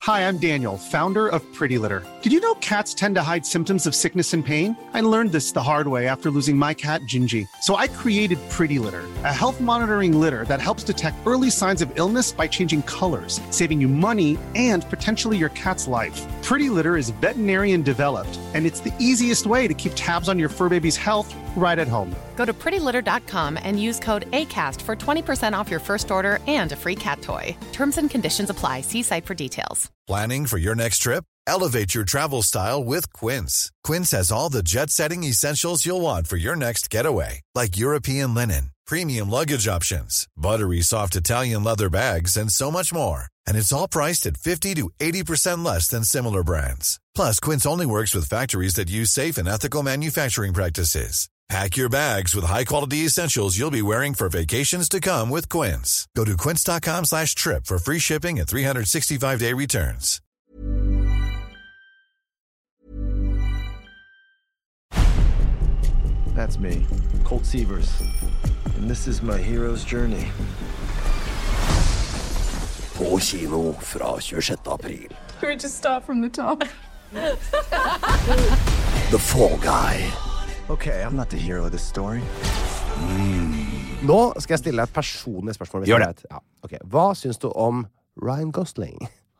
Hi, I'm Daniel, founder of Pretty Litter. Did you know cats tend to hide symptoms of sickness and pain? I learned this the hard way after losing my cat, Gingy. So I created Pretty Litter, a health monitoring litter that helps detect early signs of illness by changing colors, saving you money and potentially your cat's life. Pretty Litter is veterinarian developed, and it's the easiest way to keep tabs on your fur baby's health right at home. Go to prettylitter.com and use code ACAST for 20% off your first order and a free cat toy. Terms and conditions apply. See site for details. Planning for your next trip? Elevate your travel style with Quince. Quince has all the jet-setting essentials you'll want for your next getaway, like European linen, premium luggage options, buttery soft Italian leather bags, and so much more. And it's all priced at 50 to 80% less than similar brands. Plus, Quince only works with factories that use safe and ethical manufacturing practices. Pack your bags with high-quality essentials you'll be wearing for vacations to come with Quince. Go to quince.com/trip for free shipping and 365-day returns. That's me, Colt Sievers. And this is my hero's journey. På kino fra 26. april. Can we just start from the top? The Fall Guy. Okay, I'm not the hero of this story. Nå skal jeg stille deg et personlig spørsmål. Gjør det. Ja. Okay. Hva syns du om Ryan Gosling?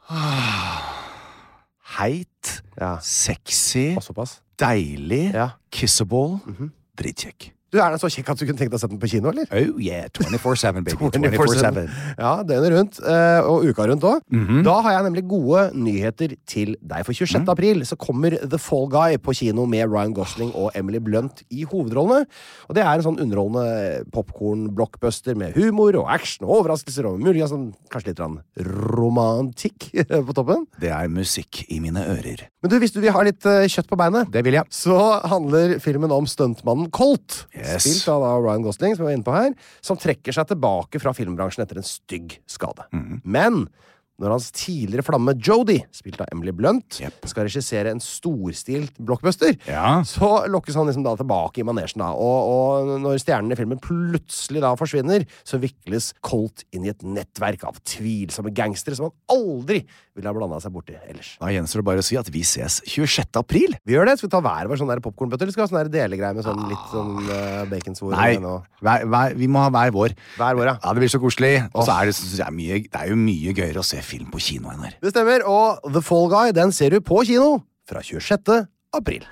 Heit, sexy, deilig, kissable, dritkjekk. Du er så kjekk at du kunne tenkt deg å sette den på kino, eller? Oh yeah, 24/7, baby. 24/7. Ja, døgnet rundt, og uka rundt også. Da har jeg nemlig gode nyheter til deg. For 26. april så kommer The Fall Guy på kino med Ryan Gosling og Emily Blunt i hovedrollene. Og det er en sånn underholdende popcorn-blockbuster med humor og action og overraskelser og mulig, kanskje litt romantikk på toppen. Det er musikk i mine ører. Men du, hvis du vil ha litt kjøtt på beinet, det vil jeg. Så handler filmen om stuntmannen Colt. Yes. Spilt av Ryan Gosling, som vi var inne på her, som trekker seg tilbake fra filmbransjen etter en stygg skade. Men når hans tidligere flamme Jodie, spilt av Emily Blunt, skal regissere en storstilt blockbuster, så lokkes han liksom da tilbake i manesjen da. Og når stjernen i filmen plutselig da forsvinner, så vikles Colt inn i et nettverk av tvilsomme gangstere som han aldri ville ha blandet seg borti ellers. Da gjenstår det bare å si at vi ses 26. april. Vi gjør det. Skal vi ta hver vår sånn der popcornbøtter, eller skal vi ha sånn der delegreie med sånn litt sånn baconsvor? Nei, vi må ha hver vår. Hver vår, ja. Ja, det blir så koselig. Og så er det er jo mye gøyere å se film på kino enn her. Det stemmer, og The Fall Guy, den ser du på kino fra 26. april.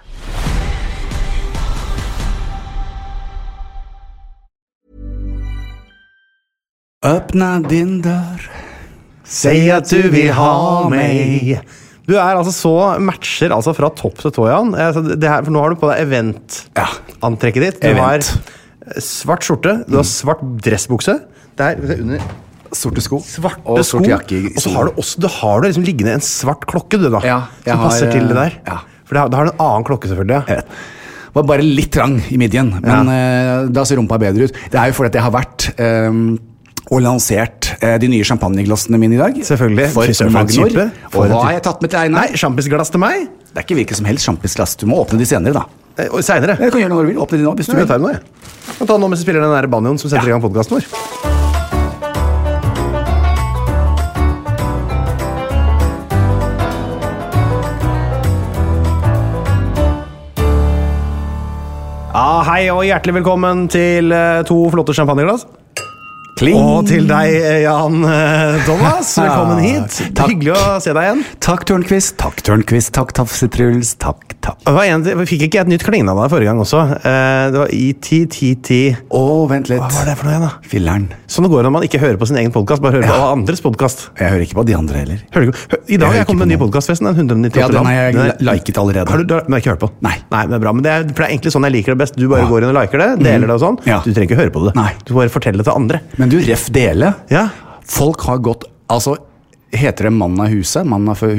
Öppna din dør, si at du vil ha meg. Du er altså så matcher altså fra topp til tå, Jan. For nå har du på deg event-antrekket ditt. Du har svart skjorte, du har svart dressbukse. Der, under sorte sko og svart jakke. Og så har du liksom liggende en svart klokke, du da. Ja, som passer til det der. Ja. For da har du en annen klokke, selvfølgelig. Ja. Var bare litt trang i midjen, men da ser rumpa bedre ut. Det er jo fordi at jeg har vært og lansert de nye champagneglassene mine i dag. Selvfølgelig. For Magnor. Og hva har jeg tatt med til Einar? Nei, champisglass til meg. Det er ikke hvilket som helst champisglass. Du må åpne de senere, da. Senere? Jeg kan gjøre noe du vil. Åpne de nå, hvis du vil. Jeg tar det nå, jeg. Jeg tar det nå mens vi spiller den der banjoen som setter i gang podcasten vår. Hei og hjertelig velkommen til 2 flotte champagneglass. Kling. Og til deg, Jan Thomas. Velkommen hit. Hyggelig å se deg igjen. Takk, Tørnquist. Takk, Tafse Truls. Takk. Vi fikk ikke et nytt klingnavn av deg forrige gang også. Det var ITTT. Vent litt. Hva var det for noe igjen, da? Filleren. Sånn går det når man ikke hører på sin egen podcast, bare hører på andres podcast. Jeg hører ikke på de andre heller. I dag har jeg kommet med en ny podcast, forresten. 198 den har jeg liket allerede. Men jeg har ikke hørt på. Nei, det er bra. Men det er egentlig sånn jeg liker det best. Du bare går inn og liker det, deler det og sånn. Du trenger ikke høre på det. Nei. Du bare forteller det til andre. Men du, ref dele. Ja. Folk har gått, altså, heter det mann av huset, mann for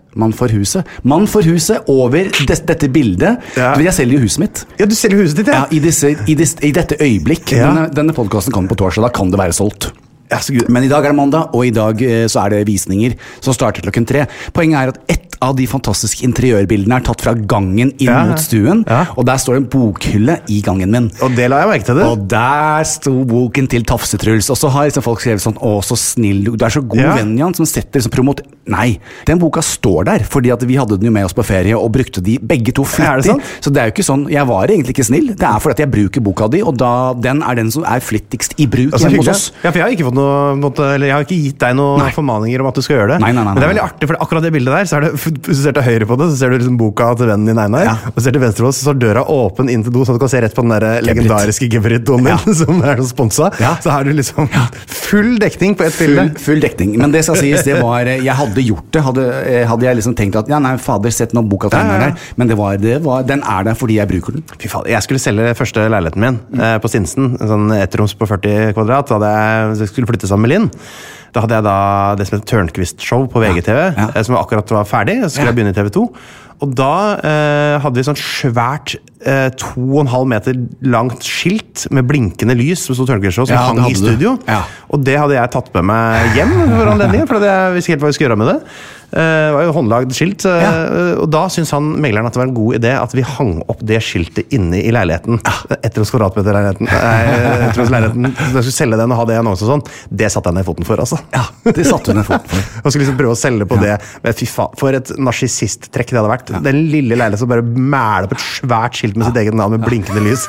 huset over dette bildet. Jeg selger jo huset mitt. Ja, du selger huset ditt, ja. I dette øyeblikk. Denne podcasten kommer på torsdag, da kan det være solgt. Ja, men i dag er det mandag, og i dag så er det visninger som starter klokken 3. Poenget er at ett av de fantastiske interiørbildene er tatt fra gangen inn mot stuen, og der står det en bokhylle i gangen min. Og det la jeg merke til det. Og der sto boken til Tafsetruls, og så har liksom folk skrevet sånn, å, så snill, du er så god venn, Jan, som setter liksom Nei, den boka står der, fordi at vi hadde den jo med oss på ferie, og brukte de begge to flittig. Så det er jo ikke sånn, jeg var egentlig ikke snill, det er fordi at jeg bruker boka di, og da, den er den som er flittigst i bruk hjemme hos oss. Ja, for jeg har ikke fått jeg har ikke gitt deg noen formaninger om at du skal gjøre det. Nei. Men det er veldig artig, for akkurat det bildet der, så er det, hvis du ser til høyre på det, så ser du liksom boka til vennen din Einar, og så ser du til venstre på det, så står døra åpen inn til do, så du kan se rett på den der legendariske Geberit-doen din, som er noe sponset. Så har du liksom full dekning på et bilde. Full dekning, men det skal sies, det var, jeg hadde gjort det, hadde jeg liksom tenkt at, fader, sett nå boka til Einar der, men den er der fordi jeg bruker den. Fy faen, jeg skulle selge første leiligheten min på Sinsen, en sånn ettroms på 40 kvadrat, da jeg skulle flytte sammen med Linn. Da hadde jeg det som heter Tørnquist-show på VGTV, som akkurat var ferdig, så skulle jeg begynne i TV2. Og da hadde vi sånn svært 2,5 meter langt skilt med blinkende lys som stod Tørnquist-show, som hang i studio. Og det hadde jeg tatt med meg hjem for anledningen, for jeg visste helt hva vi skulle gjøre med det. Det var jo håndlagd skilt, og da syntes han megleren at det var en god idé at vi hang opp det skiltet inne i leiligheten. Ettroms kvadratmeter-leiligheten. Ettroms-leiligheten. Så jeg skulle selge den og ha det i annonse og sånn. Det satte jeg ned foten for, altså. Ja, det satte du ned foten for. Og skulle liksom prøve å selge på det. Men fy faen, for et narsissisttrekk det hadde vært. Den lille leiligheten som bare mæler på et svært skilt med sitt eget navn med blinkende lys.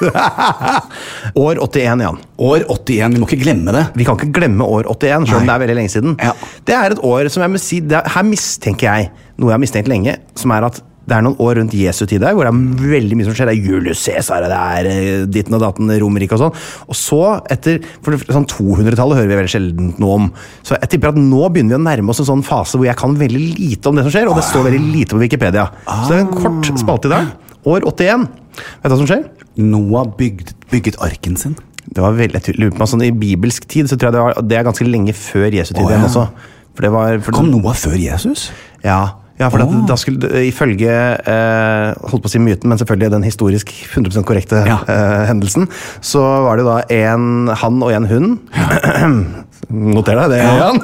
År 81, Jan. År 81, vi må ikke glemme det. Vi kan ikke glemme år 81, selv om det er veldig lenge siden. Det er et år som jeg må si, her mistenker jeg, noe jeg har mistenkt lenge, som er at det er noen år rundt Jesu tid der, hvor det er veldig mye som skjer. Det er Julius Caesar, det er ditten og datten, Romerike og sånn. Og så, for sånn 200-tallet hører vi veldig sjelden noe om. Så jeg tipper at nå begynner vi å nærme oss en sånn fase hvor jeg kan veldig lite om det som skjer, og det står veldig lite på Wikipedia. Så det er en kort spalte i dag. År 81. Vet du hva som skjer? Noah bygget arken sin. Det var veldig, jeg lurer på meg sånn i bibelsk tid, så tror jeg det er ganske lenge før Jesu tid igjen også. Kom Noah før Jesus? Ja, for da skulle, ifølge, holdt på å si myten, men selvfølgelig den historisk 100% korrekte hendelsen, så var det da han og en hund. Noter deg det, Jan.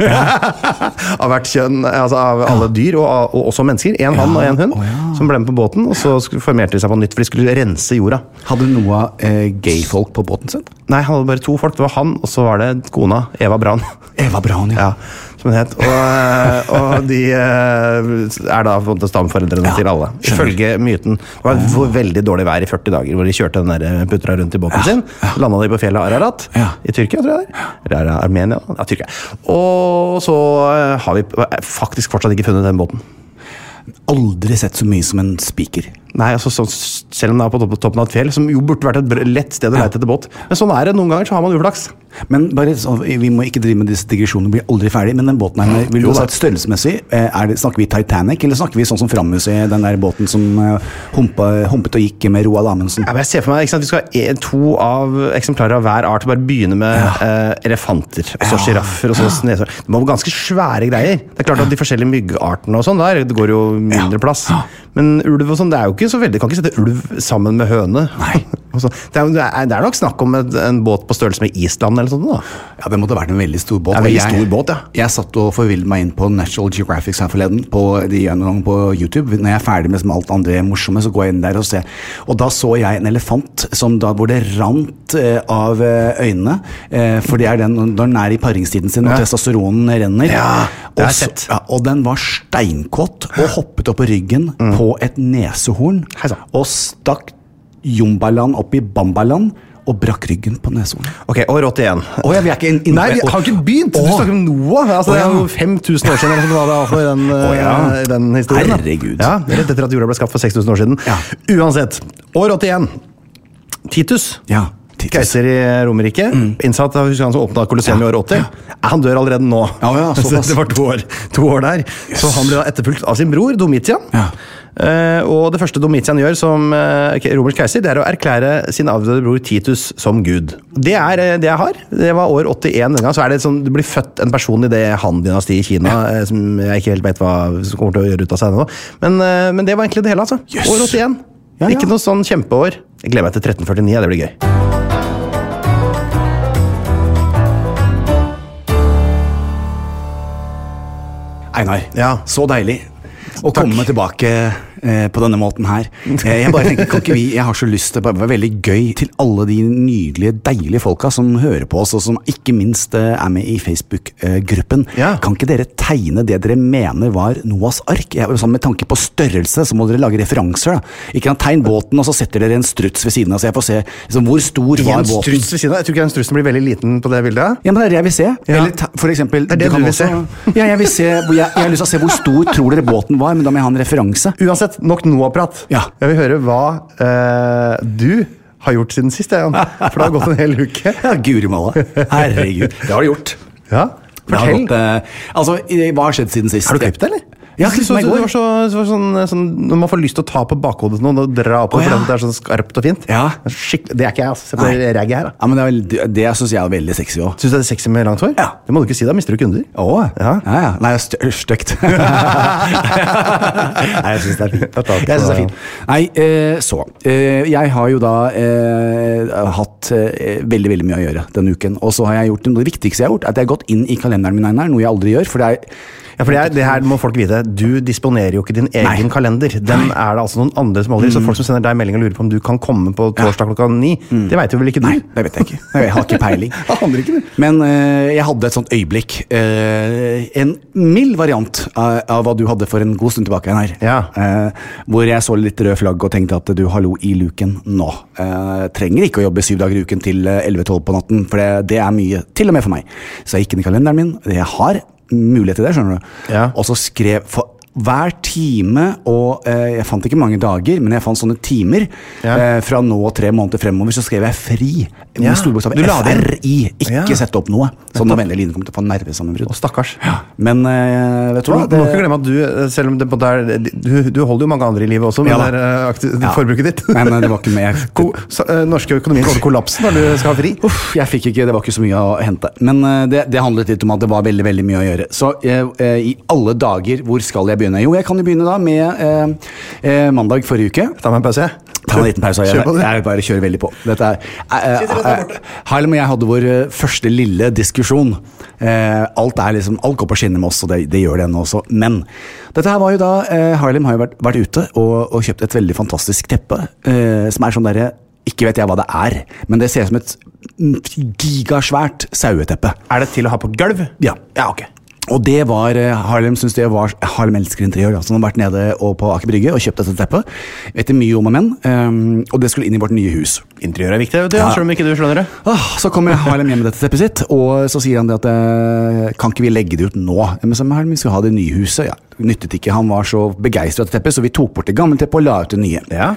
Av hvert kjønn, altså av alle dyr, og også mennesker. En hann og en hund, som ble med på båten, og så formerte de seg på nytt, for de skulle rense jorda. Hadde Noah gay-folk på båten sin? Nei, han hadde bare 2 folk. Det var han, og så var det kona, Eva Braun. Eva Braun, ja. Som hun het. Og de er da stamforeldrene til alle. Ifølge myten. Det var veldig dårlig vær i 40 dager, hvor de kjørte den der putra rundt i båten sin. Landet de på fjellet Ararat, i Tyrkia, tror jeg det er. Eller Armenia, Tyrkia. Og så har vi faktisk fortsatt ikke funnet den båten. Aldri sett så mye som en spiker. Nei, altså, selv om det er på toppen av et fjell, som jo burde vært et lett sted å lete etter båt. Men sånn er det, noen ganger så har man uflaks. Men bare, vi må ikke drive med disse digresjonene, blir aldri ferdig, men den båten her, vil du ha sagt størrelsesmessig, snakker vi Titanic, eller snakker vi sånn som Framhuset, den der båten som humpet og gikk med Roald Amundsen? Ja, men jeg ser for meg, ikke sant, vi skal ha 2 av eksemplarer av hver art, bare begynne med elefanter, og så giraffer, og så snesår. Det må være ganske svære greier. Det er klart at de forskjellige myggartene og sånn der, det går jo mindre plass. Men ulv og sånn, det er jo ikke så veldig, du kan ikke sette ulv sammen med høne. Nei. Det er nok snakk om en båt på størrelse med Island eller sånt da. Ja, det måtte ha vært en veldig stor båt. Ja, veldig stor båt, ja. Jeg satt og forvildet meg inn på National Geographic her forleden, på YouTube. Når jeg er ferdig med alt andre morsomme, så går jeg inn der og ser. Og da så jeg en elefant hvor det rant av øynene, for det er den, når den er i paringstiden sin, og testosteronen renner. Ja, det har jeg sett. Og den var steinkått, og hoppet opp på ryggen på et nesehorn, og stakk Jumbaland opp i Bambaland og brakk ryggen på nesehornet. Ok, år 81. Vi er ikke Nei, vi har ikke begynt! Du snakker om Noah. Altså, det er jo 5000 år siden eller sånn var det den historien. Herregud. Ja, rett etter at jorda ble skapt for 6000 år siden. Uansett, år 81. Titus. Keiser i Romerike. Innsatt av han som åpnet Colosseum i år 80. Han dør allerede nå. Det var 2 år der. Så han ble etterfulgt av sin bror, Domitian. Og det første Domitian gjør som romersk keiser, det er å erklære sin avdøde bror Titus som gud. Det er det jeg har. Det var år 81 den gang. Så er det sånn, det blir født en person i det Han-dynastiet i Kina, som jeg ikke helt vet hva som kommer til å gjøre ut av seg nå. Men det var egentlig det hele, altså. År 81. Ikke noe sånn kjempeår. Jeg gleder meg til 1349, det blir gøy. Einar, så deilig. å komme tilbake på denne måten her. Jeg bare tenker, kan ikke vi, jeg har så lyst til, det var veldig gøy til alle de nydelige, deilige folka som hører på oss, og som ikke minst er med i Facebook-gruppen. Kan ikke dere tegne det dere mener var Noahs ark? Sånn med tanke på størrelse, så må dere lage referanser da. Ikke kan tegne båten, og så setter dere en struts ved siden av, så jeg får se liksom, hvor stor var båten. En struts ved siden av? Jeg tror ikke den strutsen blir veldig liten på det bildet. Ja, men det er det jeg vil se. Eller for eksempel, det er det du vil se. Ja, jeg vil se, jeg har lyst til å se hvor stor tror dere båten var, men da må jeg ha en referanse. Uansett, nok Noah-prat. Jeg vil høre hva du har gjort siden sist, Jan. For det har gått en hel uke. Ja, Guri malla. Herregud, det har du gjort. Ja, fortell. Altså, hva har skjedd siden sist? Har du klippet det, eller? Ja, det var sånn når man får lyst til å ta på bakhodet noen og dra på for det er sånn skarpt og fint. Ja. Det er ikke jeg, altså. Se på det ragget her. Da. Ja, men det synes jeg er veldig sexy også. Synes du det er sexy med langt hår? Ja. Det må du ikke si, da mister du kunder. Ja. Nei, det er støkt. Nei, jeg synes det er fint. Nei, jeg har jo da hatt veldig, veldig mye å gjøre denne uken, og så har jeg gjort det viktigste jeg har gjort, at jeg har gått inn i kalenderen min her, noe jeg aldri gjør, for det er for det her må folk vite. Du disponerer jo ikke din egen kalender. Den er det altså noen andre som holder. Så folk som sender deg melding og lurer på om du kan komme på torsdag klokka 9, det vet jo vel ikke du? Nei, det vet jeg ikke. Jeg har ikke peiling. Men jeg hadde et sånt øyeblikk. En mild variant av hva du hadde for en god stund tilbake her. Hvor jeg så litt rød flagg og tenkte at du, hallo i luken nå. Trenger ikke å jobbe 7 dager i uken til 11-12 på natten, for det er mye, til og med for meg. Så jeg gikk inn i kalenderen min. Jeg har mulighet til det, skjønner du. Og så skrev for hver time, og jeg fant ikke mange dager, men jeg fant sånne timer fra nå og 3 måneder fremover, så skrev jeg fri med storbokstav FRI, ikke sette opp noe. Sånn at vennlig Line kommer til å få nervesammenbrudd. Og stakkars. Men vet du hva? Du må ikke glemme at du, selv om det du holder jo mange andre i livet også, med det forbruket ditt. Men det var ikke mer. Norske økonomien går til kollapsen når du skal ha fri. Jeg fikk ikke, det var ikke så mye å hente. Men det handlet litt om at det var veldig, veldig mye å gjøre. Så i alle dager, hvor skal jeg begynne? Jo, jeg kan jo begynne da med mandag forrige uke. Ta meg en pause. Ta en liten pause. Jeg bare kjører veldig på. Dette Harlem og jeg hadde vår første lille diskusjon. Alt går på skinner med oss, og det gjør det ennå også. Men dette her var jo da Harlem har jo vært ute og kjøpt et veldig fantastisk teppe, som er sånn derre, ikke vet jeg hva det er, men det ser ut som et gigasvært saueteppe. Er det til å ha på gulv? Ja, ok. Og det var, Harlem elsker interiør, så han har vært nede på Aker Brygge og kjøpt dette teppet. Vet mye om menn, og det skulle inn i vårt nye hus. Interiør er viktig, selv om ikke du skjønner det. Så kommer Harlem hjem med dette teppet sitt, og så sier han det at kan ikke vi legge det ut nå? Men så Harlem, vi skal ha det nye huset. Ja, nyttet ikke, han var så begeistret av teppet, så vi tok bort det gamle teppet og la ut det nye. Ja.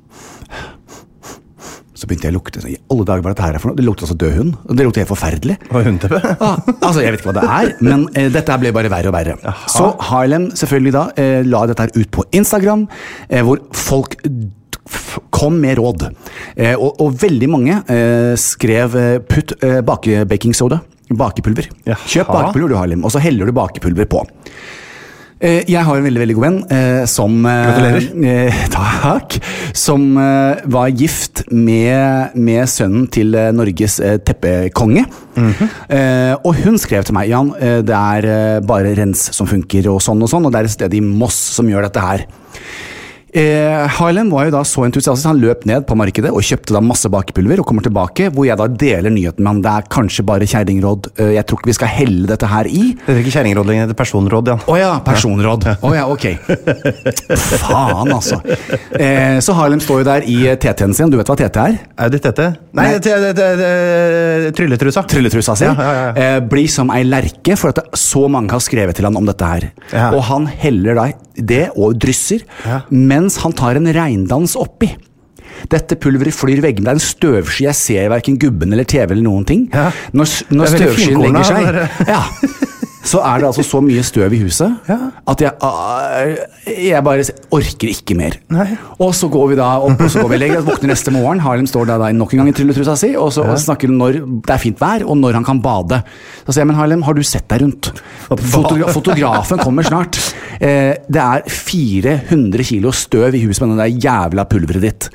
Så begynte jeg å lukte, i alle dager var dette her for noe? Det lukte også død hund, og det lukte helt forferdelig. Og hundteppe? Altså, jeg vet ikke hva det er, men dette ble bare verre og verre. Aha. Så Harlem selvfølgelig da la dette her ut på Instagram, hvor folk kom med råd. Og veldig mange skrev putt baking soda, bakepulver. Kjøp bakepulver du, Harlem, og så heller du bakepulver på. Jeg har en veldig, veldig god venn som takk, som var gift med sønnen til Norges teppekonge. Og hun skrev til meg, Jan, det er bare rens som funker og sånn, og det er et sted i Moss som gjør dette her. Harlem var jo da så entusiastisk, han løp ned på markedet og kjøpte da masse bakepulver og kommer tilbake, hvor jeg da deler nyheten med han. Det er kanskje bare kjerringråd, jeg tror ikke vi skal helle dette her i. Det er ikke kjerringråd lenger, det er personråd, Jan. Åja, personråd. Åja, ok. Faen, altså. Så Harlem står jo der i TT-en sin, du vet hva TT er? Er det TT? Nei, trylletrusa. Trylletrusa si. Bli som ei lerke, for at så mange har skrevet til han om dette her. Og han heller da det og drysser, mens han tar en regndans oppi. Dette pulveret flyr veggene, det er en støvsky, jeg ser hverken gubben eller TV eller noen ting. Når støvskyen legger seg, så er det altså så mye støv i huset, at jeg bare orker ikke mer. Og så går vi da opp, og så går vi og legger, våkner neste morgen, Harlem står da nok en gang i trylletrusa si, og så snakker når det er fint vær, og når han kan bade. Så sier jeg, men Harlem, har du sett deg rundt? Fotografen kommer snart. Det er 400 kilo støv i huset med den der jævla pulveret ditt.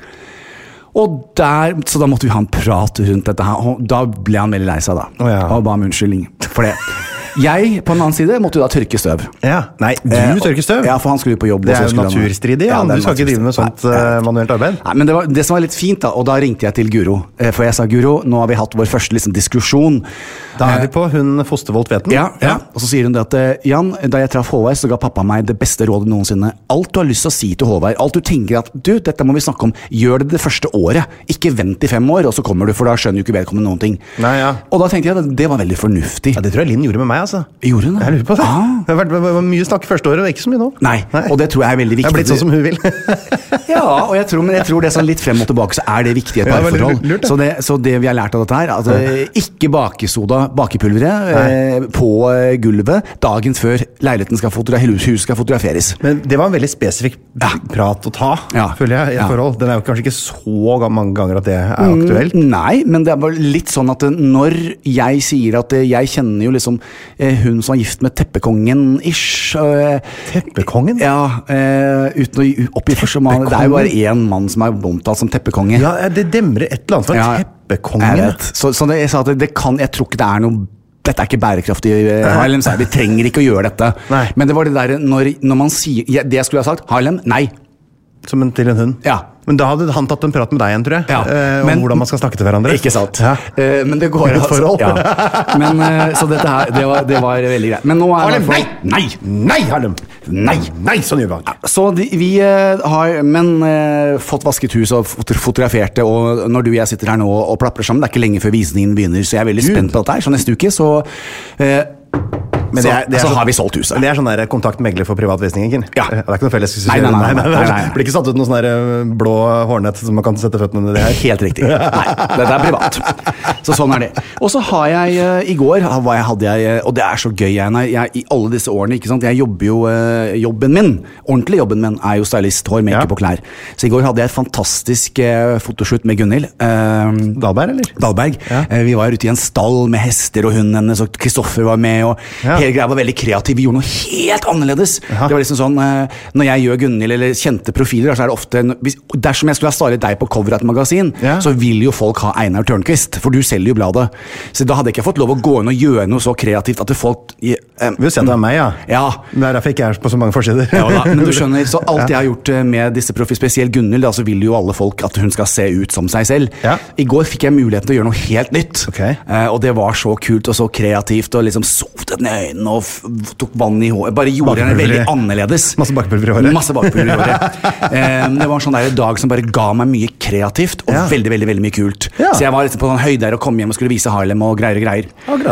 Så da måtte vi ha en prat rundt dette her, og da ble han veldig lei seg da, og ba om unnskyldning for det. Jeg, på den annen side, måtte jo da tørke støv. Ja, nei, du tørker støv. Ja, for han skulle på jobb. Det er jo naturstridig, ja. Du skal ikke drive med sånt manuelt arbeid. Nei, men det som var litt fint da, og da ringte jeg til Guro. For jeg sa, Guro, nå har vi hatt vår første liksom, diskusjon. Da vi på hun Fostervold Tveten. Ja. Og så sier hun det at, Jan, da jeg traff Håvard, så ga pappa meg det beste rådet noensinne. Alt du har lyst til å si til Håvard, alt du tenker at, du, dette må vi snakke om, gjør det første året. Ikke vent i 5 år, og så kommer du, for da skjønner du ikke vedkommende noen ting. Nei, ja. Og da tenkte jeg at det var veldig fornuftig. Ja, det tror jeg Linn gjorde med meg, altså. Gjorde hun det? Jeg lurer på det. Det har vært mye snakk første året, og ikke så mye nå. Nei, og det tror jeg er veldig viktig. Jeg har blitt sånn som hun vil. Ja, og jeg tror det er sånn litt frem og tilbake, så er det viktig i et parforhold. Så det vi har lært av dette her, at ikke bakepulveret på gulvet dagen før leiligheten huset skal fotograferes. Men det var en veldig spesifikk prat å ta, føler jeg, i et forhold. Den er jo kanskje ikke så mange ganger at det er aktuelt. Nei, men det er bare litt sånn at når jeg sier at jeg kjenner jo liksom hun som er gift med teppekongen-ish. Teppekongen? Ja, uten å oppgi for så mange. Det er jo bare en mann som er omtalt som teppekonge. Ja, det demrer et eller annet for teppekongen. Jeg vet. Så jeg sa at jeg tror ikke det er noe. Dette er ikke bærekraftig, Harlem, vi trenger ikke å gjøre dette. Nei. Men det var det der, når man sier, det jeg skulle ha sagt, Harlem, nei. Som til en hund? Ja. Men da hadde han tatt en prat med deg igjen, tror jeg, om hvordan man skal snakke til hverandre. Ikke sant. Ja. Men det går altså. Ja. Men, så dette her, det var veldig greit. Men nå er Harlem, nei, Harlem! Nei, sånn gjør vi. Så vi har fått vasket hus og fotografert det, og når du og jeg sitter her nå og plapper sammen, det er ikke lenge før visningen begynner, så jeg er veldig spent på dette her. Så neste uke, så har vi solgt huset. Det er sånn der kontaktmegler for privatvisning, ikke? Ja. Det er ikke noe felles. Nei. Det blir ikke satt ut noen sånne blå hårnett som man kan sette føttene under det her. Helt riktig. Nei, det er privat. Så sånn er det. Og så har jeg, i går, og det er så gøy, jeg i alle disse årene, ikke sant? Jeg jobber jo, jobben min, ordentlig jobben min, er jo stylist, hår, make-up og klær. Så i går hadde jeg et fantastisk fotoshoot med Gunnhild. Dahlberg, eller? Dahlberg. Ja. Vi var ute i en stall med hester og hunden hennes, og Kristoffer var med, og hele greia var veldig kreativ. Vi gjorde noe helt annerledes. Det var liksom sånn, når jeg gjør Gunnhild eller kjente profiler, så er det ofte, dersom jeg skulle ha startet deg på cover av et magasin, så vil jo folk ha Einar Tørnquist, for du selger jo bladet. Så da hadde jeg ikke fått lov å gå inn og gjøre noe så kreativt at folk... Vil du si at det er meg, Ja. Det er derfor jeg ikke er på så mange forsider. Ja, men du skjønner, så alt jeg har gjort med disse spesielt Gunnhild, så vil jo alle folk at hun skal se ut som seg selv. I går fikk jeg muligheten til å gjøre noe helt nytt. Og det var så kult og så kreativt, og liksom sotet ned og tok vann i håret. Bare gjorde henne veldig annerledes. Masse bakepulver i håret. Masse bakepulver i håret. Det var en sånn der dag som bare ga meg mye kreativt og veldig, veldig, veldig mye kult. Så jeg var liksom på sånn høyde der og kom hjem og skulle vise Harlem og greier.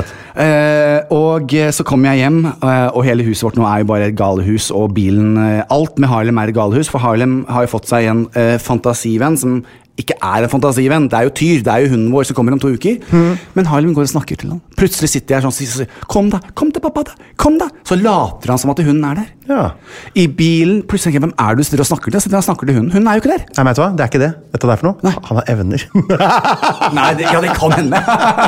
Og så kom jeg hjem, og hele huset vårt nå er jo bare et galehus, og bilen, alt med Harlem er et galehus, for Harlem har jo fått seg en fantasivenn som ikke er en fantasivenn, det er jo Tyr, det er jo hunden vår som kommer om 2 uker. Men Harlem går og snakker til han. Plutselig sitter jeg sånn og sier, kom til pappa da, kom da. Så later han som at hunden er der. I bilen, plutselig tenker jeg, hvem er du sitter og snakker til? Så han snakker til hunden. Hunden er jo ikke der. Nei, vet du hva? Det er ikke det. Vet du hva det er for noe? Nei. Han har evner. Nei, det kan hende.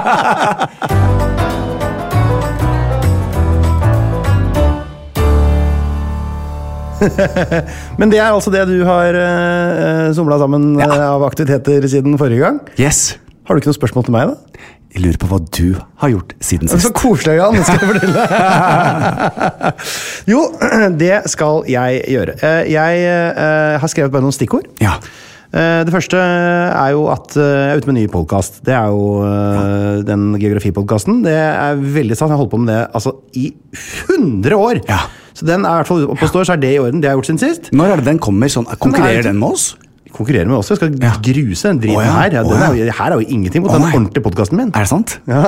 Men det er altså det du har somlet sammen av aktiviteter siden forrige gang. Yes. Har du ikke noe spørsmål til meg da? Jeg lurer på hva du har gjort siden sist. Så koselig, Jan, skal jeg fortelle. Jo, det skal jeg gjøre. Jeg har skrevet bare noen stikkord. Ja. Det første er jo at jeg er ute med en ny podcast. Det er jo den geografipodcasten. Det er veldig sant, jeg har holdt på med det altså, i 100 år. Ja. Så den er i hvert fall oppe og står, så er det i orden. Det har jeg gjort siden sist. Når er det den kommer? Sånn, konkurrerer den med oss? Konkurrerer med oss. Jeg skal gruse den driten her. Her er jo ingenting mot den ordentlige podcasten min. Er det sant? Ja.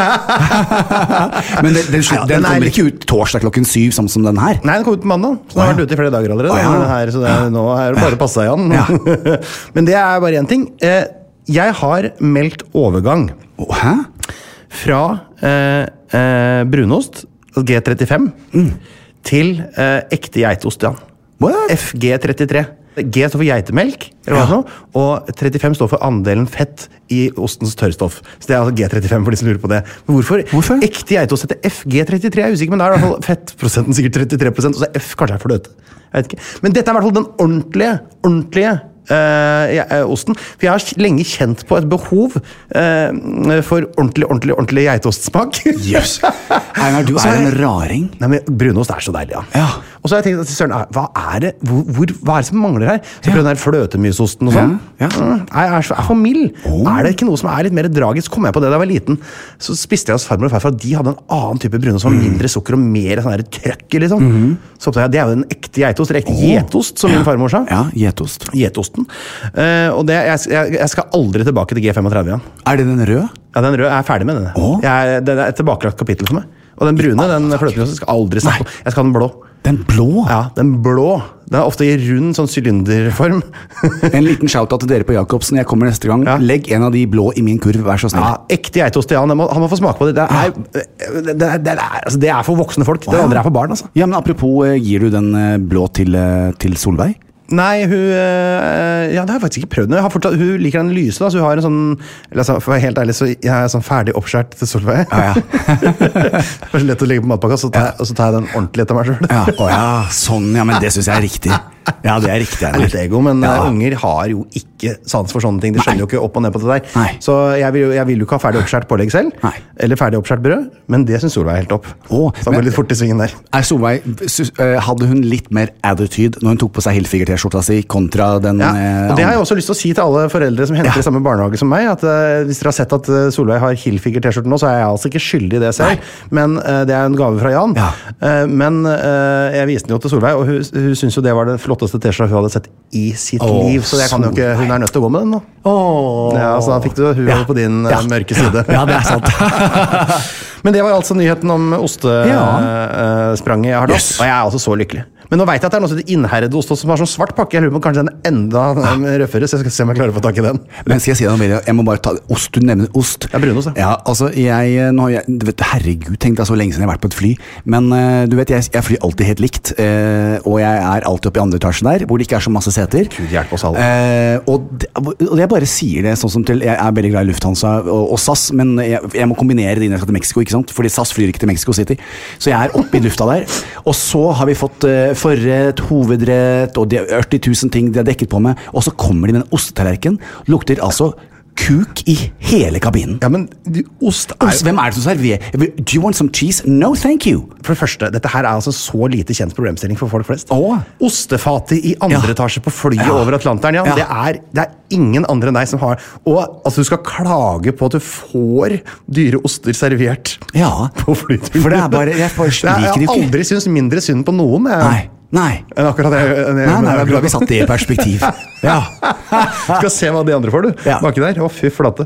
Men den kommer ikke ut torsdag klokken 7, sånn som den her? Nei, den kommer ut på mandag. Så den har vært ute i flere dager allerede. Så nå er det bare å passe seg igjen. Men det er bare en ting. Jeg har meldt overgang. Hæ? Fra brunost, G35, til ekte geitost, Jan. FG33. G står for geitemelk, eller hva sånn, og 35 står for andelen fett i ostens tørrstoff. Så det er altså G35 for de som lurer på det. Men hvorfor? Ekte geitost heter FG33, jeg er usikker, men da er i hvert fall fettprosenten sikkert 33%, og så F kanskje er for dødt. Jeg vet ikke. Men dette er i hvert fall den ordentlige osten. For jeg har lenge kjent på et behov for ordentlig geitostsmak. Jøss. Einar, du er en raring. Nei, men brunost så deilig, ja. Og så har jeg tenkt til Søren, hva er det som mangler her? Så prøvde den her fløtemysosten og sånn. Er for mild. Er det ikke noe som er litt mer dragisk? Så kom jeg på det da jeg var liten. Så spiste jeg hos farmor og farfar, de hadde en annen type brunost som var mindre sukker og mer sånn her trøkk, liksom. Så oppdaget jeg, det er jo en ekte geitost, eller ekte getost, som min farmor sa. Ja, getosten. Og jeg skal aldri tilbake til G35 igjen. Er det den røde? Ja, den røde er jeg ferdig med denne. Det er et tilbakelagt kapittel for meg. Og den brune, den fløtemysosten, skal aldri snakke på. Jeg skal ha den blå. Den blå? Ja, den blå. Den er ofte i rund sånn sylinderform. En liten shout-out til dere på Jacobsen. Jeg kommer neste gang. Legg en av de blå i min kurv, vær så snill. Ja, ekte geitost, han må få smake på det. Det er for voksne folk. Det andre er for barn, altså. Ja, men apropos, gir du den blå til Solveig? Nei, hun det har jeg faktisk ikke prøvd. Hun liker den lyse, da, så hun har en sånn, for å være helt ærlig, så jeg er sånn ferdig oppskjært til Solveig. Det er så lett å legge på matpakka, og så tar jeg den ordentlig etter meg selv. Sånn, men det synes jeg er riktig. Ja, det er riktig. Det er litt ego, men unger har jo ikke sans for sånne ting. De skjønner jo ikke opp og ned på det der. Så jeg vil jo ikke ha ferdig oppskjært pålegg selv, eller ferdig oppskjært brød, men det synes Solveig er helt topp. Så han går litt fort i svingen der. Hadde hun litt mer attitude når hun tok på seg Hilfiger-t-skjorta si kontra den... og det har jeg også lyst til å si til alle foreldre som henter i samme barnehage som meg, at hvis dere har sett at Solveig har Hilfiger-t-skjorten nå, så er jeg altså ikke skyldig i det selv, men det er en gave fra Jan. Men jeg viste den jo til Solveig, og hun synes jo det var det flotteste t-skjorta hun hadde sett i sitt liv, så jeg kan jo ikke, hun er nødt til å gå med den nå. Så da fikk du hun på din mørke side. Ja, det er sant. Men det var altså nyheten om ostespranget jeg har tatt, og jeg er altså så lykkelig. Men nå vet jeg at det er noe som heter innherredet ost som har sånn svart pakke. Jeg lurer på kanskje den enda røffere, så jeg skal se om jeg klarer å få tak i den. Men skal jeg si deg, jeg må bare ta ost, du nevner ost. Ja, brunost, da. Ja, altså, du vet, herregud, tenkte jeg så lenge siden jeg har vært på et fly. Men du vet, jeg flyr alltid helt likt, og jeg er alltid oppe i andre etasjen der, hvor det ikke er så masse seter. Gud hjelp oss alle. Og jeg bare sier det sånn som til, jeg er veldig glad i Lufthansa og SAS, men jeg må kombinere det inn jeg skal til Mexico, ikke sant? Fordi SAS flyr ikke til Mexico City. Så jeg er oppe i lufta der, og så har vi fått forrett, hovedrett, og det er 80 000 ting de har dekket på med, og så kommer de med en ostetallerken, lukter altså kuk i hele kabinen. Ja, men ost er... Hvem er det som serverer? Do you want some cheese? No, thank you. For det første, dette her er altså så lite kjent problemstilling for folk flest. Ostefatet i andre etasje på flyet over Atlanteren, det er ingen andre enn deg som har... Og altså, du skal klage på at du får dyre oster servert på flyturen. For det er bare... Jeg har aldri syntes mindre synd på noen. Nei. Nei, det er bra vi satt det i perspektiv. Skal se hva de andre får, du. Baki der. Fy flate.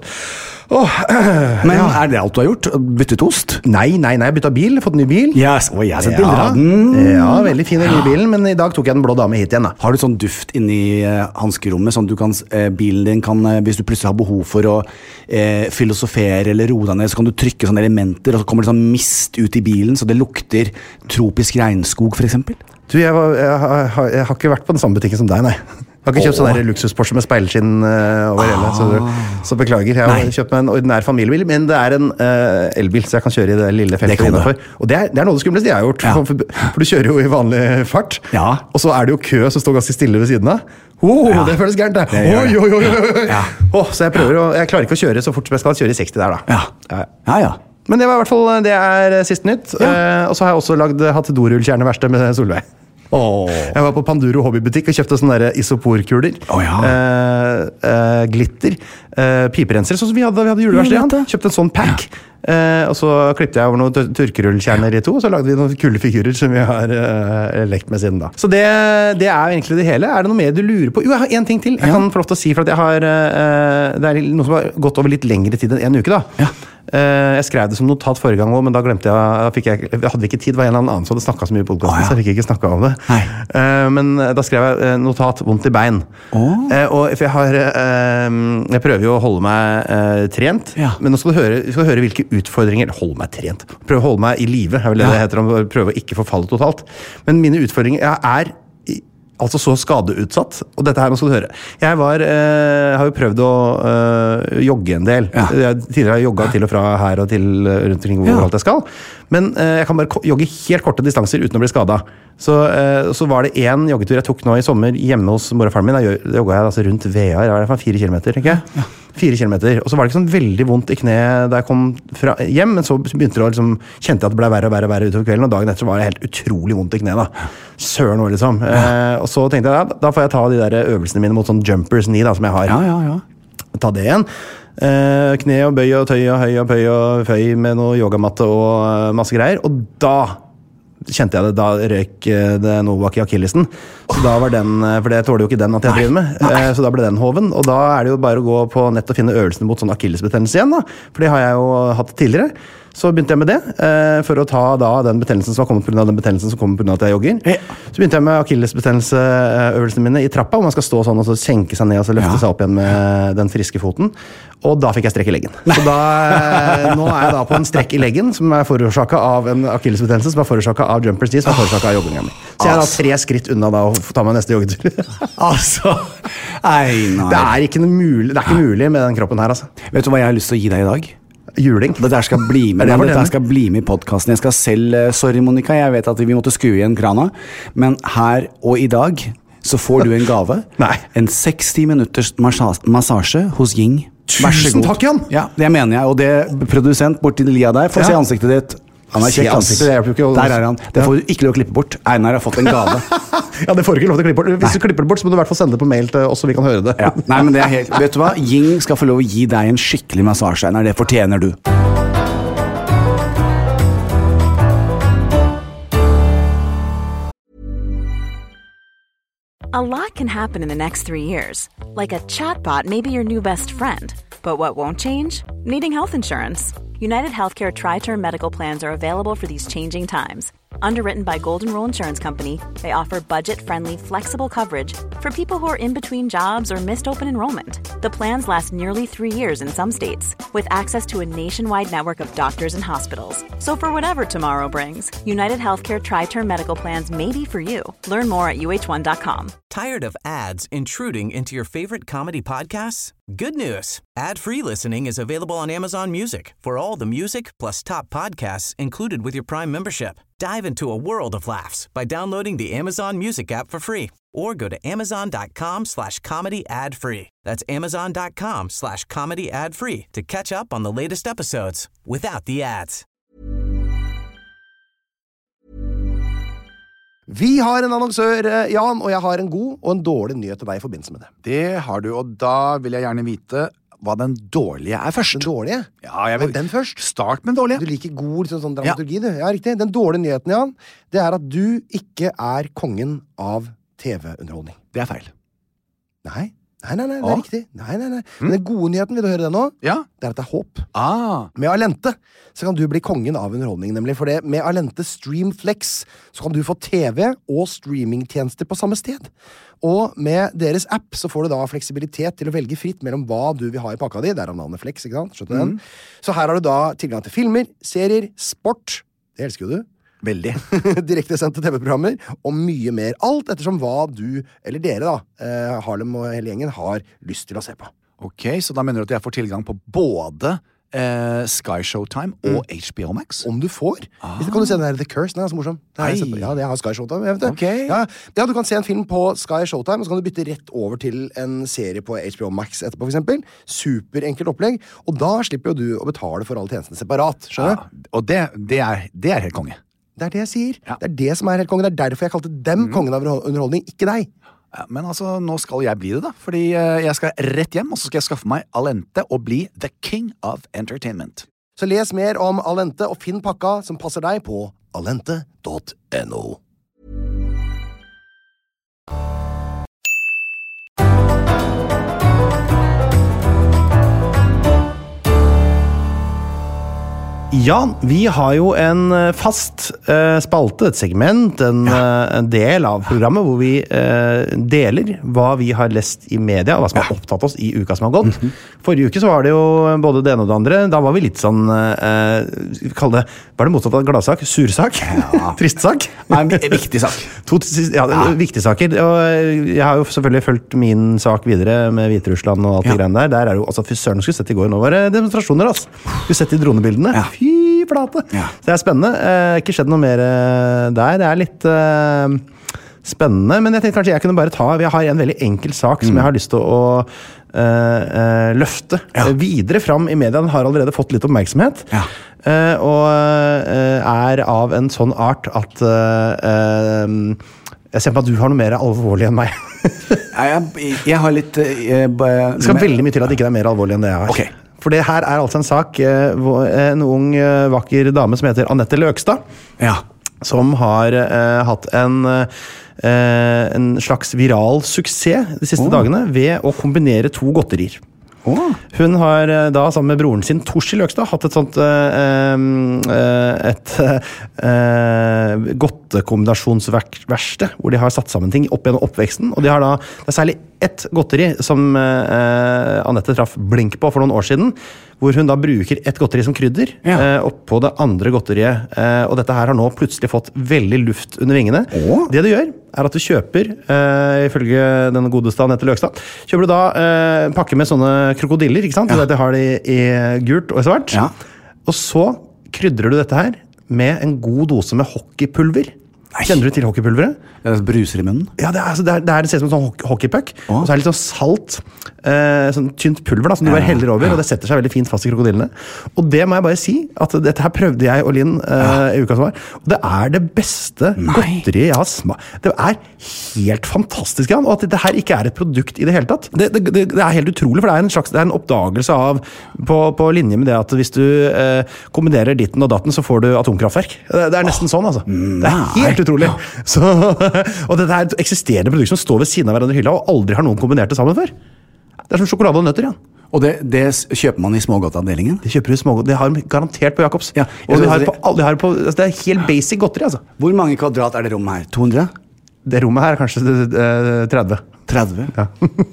Men er det alt du har gjort? Byttet ost? Nei, jeg byttet bil, fått ny bil. Jeg har sett bilder av den. Ja, veldig fin den nye bilen, men i dag tok jeg den blå dame hit igjen da. Har du sånn duft inni hanskerommet, sånn du kan, bilen din kan, hvis du plutselig har behov for å filosofere eller roe deg ned, så kan du trykke sånne elementer, og så kommer det sånn mist ut i bilen, så det lukter tropisk regnskog, for eksempel? Du, jeg har ikke vært på den samme butikken som deg, nei. Jeg har ikke kjøpt sånn der luksus-Porsche med speilskinn over hele, så beklager. Jeg har kjøpt meg en ordinær familiebil, men det er en elbil, så jeg kan kjøre i det lille feltet innenfor. Og det er noe det skumleste jeg har gjort, for du kjører jo i vanlig fart, og så er det jo kø som står ganske stille ved siden av. Det føles gærent, det. Så jeg klarer ikke å kjøre så fort som jeg skal kjøre i 60 der, da. Ja. Men det var i hvert fall, det er siste nytt. Og så har jeg også hatt dorullkjerneverksted med Solveig. Jeg var på Panduro hobbybutikk og kjøpte sånne der isoporkuler. Glitter, piperenser, sånn som vi hadde juleverksted. Kjøpte en sånn pack. Og så klippte jeg over noen turkerullkjerner i to, og så lagde vi noen kule figurer som vi har lekt med siden da. Så det er egentlig det hele. Er det noe mer du lurer på? Jo, jeg har en ting til. Jeg kan få lov til å si, for at jeg har det er noe som har gått over litt lengre tid enn en uke da. Jeg skrev det som notat forrige gang også, men da glemte hadde vi ikke tid, det var en eller annen som hadde snakket så mye i podcasten, så jeg fikk ikke snakket om det. Men da skrev jeg notat vondt i bein. Og for jeg prøver jo å holde meg trent, men nå skal du høre hvilke utfordringer, holde meg trent, prøve å holde meg i live, jeg vil det heter, prøve å ikke forfalle totalt. Men mine utfordringer er Altså så skadeutsatt. Og dette her, nå skal du høre. Jeg har jo prøvd å jogge en del. Jeg tidligere har jogget til og fra her og til rundt omkring hvor alt jeg skal. Men jeg kan bare jogge helt korte distanser uten å bli skadet. Så var det en joggetur jeg tok nå i sommer hjemme hos mor og faren min. Da jogget jeg altså rundt Vear, det var i hvert fall 4 kilometer, ikke? 4 kilometer. Og så var det ikke sånn veldig vondt i kneet da jeg kom hjem, men så begynte det å liksom, kjente jeg at det ble verre og verre utover kvelden, og dagen etter så var det helt utrolig vondt i kneet da. Søren år liksom. Og så tenkte jeg, da får jeg ta de der øvelsene mine mot sånn jumpers 9 da, som jeg har. Ta det igjen. Kne og bøy og tøy og høy og pøy og føy med noe yogamatte og masse greier, og da kjente jeg det, da røyk det noe bak i akillesen. Så da var den, for det tåler jo ikke den at jeg driver med, så da ble den hoven, og da er det jo bare å gå på nett og finne øvelsene mot sånn akillesbetennelse igjen da, for det har jeg jo hatt tidligere. Så begynte jeg med det, for å ta da den betennelsen som har kommet på grunn av den betennelsen som kommer på grunn av at jeg jogger. Så begynte jeg med akillesbetennelseøvelsene mine i trappa, hvor man skal stå sånn og så senke seg ned og så løfte seg opp igjen med den friske foten. Og da fikk jeg strekk i leggen. Så nå er jeg da på en strekk i leggen som er forårsaket av en akillesbetennelse, som er forårsaket av jumpers 10, som er forårsaket av joggingen min. Så jeg er da 3 skritt unna da å ta meg neste joggetur. Nei. Det er ikke mulig med den kroppen her, altså. Vet du hva jeg har lyst til å gi deg i dag? Juling. Dette skal bli med i podcasten. Jeg skal selv, sorry Monica, jeg vet at vi måtte skue igjen krana, men her og i dag så får du en gave. En 60 minutters massasje hos Ying. Tusen takk, Jan! Ja, det mener jeg, og det produsent borti lia der, få se ansiktet ditt. Han er kjekk ansiktet, der er han. Det får du ikke lov å klippe bort. Einar har fått en gave. Ja, det får du ikke lov til å klippe bort. Hvis du klipper det bort, så må du i hvert fall sende det på mail til oss, så vi kan høre det. Nei, men det er helt, vet du hva? Ying skal få lov å gi deg en skikkelig massasje, Einar. Det fortjener du. A lot can happen in the next 3 years. Like a chatbot may be your new best friend. But what won't change? Needing health insurance. United Healthcare Tri-Term Medical Plans are available for these changing times. Underwritten by Golden Rule Insurance Company, they offer budget-friendly, flexible coverage for people who are in between jobs or missed open enrollment. The plans last nearly 3 years in some states, with access to a nationwide network of doctors and hospitals. So for whatever tomorrow brings, United Healthcare Tri-Term Medical Plans may be for you. Learn more at uh1.com. Tired of ads intruding into your favorite comedy podcasts? Good news. Ad-free listening is available on Amazon Music for all the music plus top podcasts included with your Prime membership. Dive into a world of laughs by downloading the Amazon Music app for free or go to amazon.com/comedy ad-free. That's amazon.com/comedy ad-free to catch up on the latest episodes without the ads. Vi har en annonsør, Jan, og jeg har en god og en dårlig nyhet til deg i forbindelse med det. Det har du, og da vil jeg gjerne vite hva den dårlige er først. Den dårlige? Ja, jeg vil... Den først? Start med den dårlige. Du liker god sånn dramaturgi, du. Ja, riktig. Den dårlige nyheten, Jan, det er at du ikke er kongen av TV-underholdning. Det er feil. Nei, det er riktig. Nei. Men den gode nyheten, vil du høre det nå? Ja. Det er at det er håp. Med Alente så kan du bli kongen av underholdning, nemlig. For det med Alente Streamflex så kan du få TV og streamingtjenester på samme sted. Og med deres app så får du da fleksibilitet til å velge fritt mellom hva du vil ha i pakka di. Der er navnet Flex, ikke sant? Skjønner du den? Så her har du da tilgang til filmer, serier, sport. Det elsker jo du. Veldig. Direktesendte TV-programmer og mye mer. Alt ettersom hva du, eller dere da, Harlem og hele gjengen, har lyst til å se på. Ok, så da mener du at jeg får tilgang på både Sky Showtime og HBO Max? Om du får. Hvis du kan du se den der The Curse, den er ganske morsom. Ja, det har Sky Showtime, jeg vet det. Okay. Ja, du kan se en film på Sky Showtime, og så kan du bytte rett over til en serie på HBO Max etterpå, for eksempel. Superenkelt opplegg, og da slipper jo du å betale for alle tjenestene separat, skjønner du? Ja, og det er helt konge. Det er det jeg sier. Ja. Det er det som er helt konge. Det er derfor jeg kalte dem kongen av underholdning, ikke deg. Ja, men altså, nå skal jeg bli det da, fordi jeg skal rett hjem, og så skal jeg skaffe meg Alente og bli the king of entertainment. Så les mer om Alente og finn pakka som passer deg på alente.no. Ja, vi har jo en fast spalte, et segment, en del av programmet hvor vi deler hva vi har lest i media, og hva som har opptatt oss i uka som har gått. Forrige uke så var det jo både det ene og det andre. Da var vi litt sånn, kall det, var det motsatt av gladsak? Sursak? Ja. Tristsak? Nei, viktig sak. Viktige saker. Og jeg har jo selvfølgelig fulgt min sak videre med Hviterussland og alt det greiene der. Der er jo, altså, fy søren, skulle sett i går, nå var det demonstrasjoner, altså. Skulle sett i dronebildene. Ja. Fy flate. Ja. Så det er spennende. Ikke skjedd noe mer der. Det er litt spennende, men jeg tenkte kanskje jeg kunne bare jeg har en veldig enkel sak som jeg har lyst til å løfte videre fram i media. Den har allerede fått litt oppmerksomhet, og er av en sånn art at jeg ser på at du har noe mer alvorlig enn meg. Jeg har litt det skal veldig mye til at det ikke er mer alvorlig enn det jeg har. Okay. For det her er altså en sak en ung, vakker dame som heter Anette Løgstad, som har hatt en slags viral suksess de siste dagene ved å kombinere 2 godterier. Hun har da sammen med broren sin Torsi Løgstad hatt et sånt godtekombinasjonsverksted hvor de har satt sammen ting opp gjennom oppveksten, og de har det er særlig ett godteri som Anette traff blink på for noen år siden, hvor hun da bruker ett godteri som krydder oppå det andre godteriet, og dette her har nå plutselig fått veldig luft under vingene. Det du gjør er at du kjøper, ifølge denne godeste Anette Løgstad, kjøper du da en pakke med sånne krokodiller, ikke sant? De har de i gult og svart, og så krydrer du dette her med en god dose med hockeypulver. Kjenner du til hockeypulveret? Det bruser i munnen. Ja, det ser ut som en sånn hockeypuck, og så er det litt sånn salt, sånn tynt pulver da, som du bare heller over, og det setter seg veldig fint fast i krokodillene. Og det må jeg bare si, at dette her prøvde jeg og Linn i uka som var, og det er det beste godteriet jeg har smakt. Det er helt fantastisk, Jan, og at dette her ikke er et produkt i det hele tatt. Det er helt utrolig, for det er en oppdagelse av, på linje med det at hvis du kombinerer ditten og datten, så får du atomkraftverk. Det er nesten sånn, altså. Det er helt utrolig. Så, og dette er et eksisterende produkt som står ved siden av hverandre i hylla, og aldri har noen kombinert det sammen før. Det er som sjokolade og nøtter, ja. Og det kjøper man i smågodtavdelingen? Det kjøper du i smågodt. Det har de garantert på Jacobs. Ja, og det er helt basic godteri, altså. Hvor mange kvadrat er det rommet her? 200? Det rommet her er kanskje 30. 30? Ja.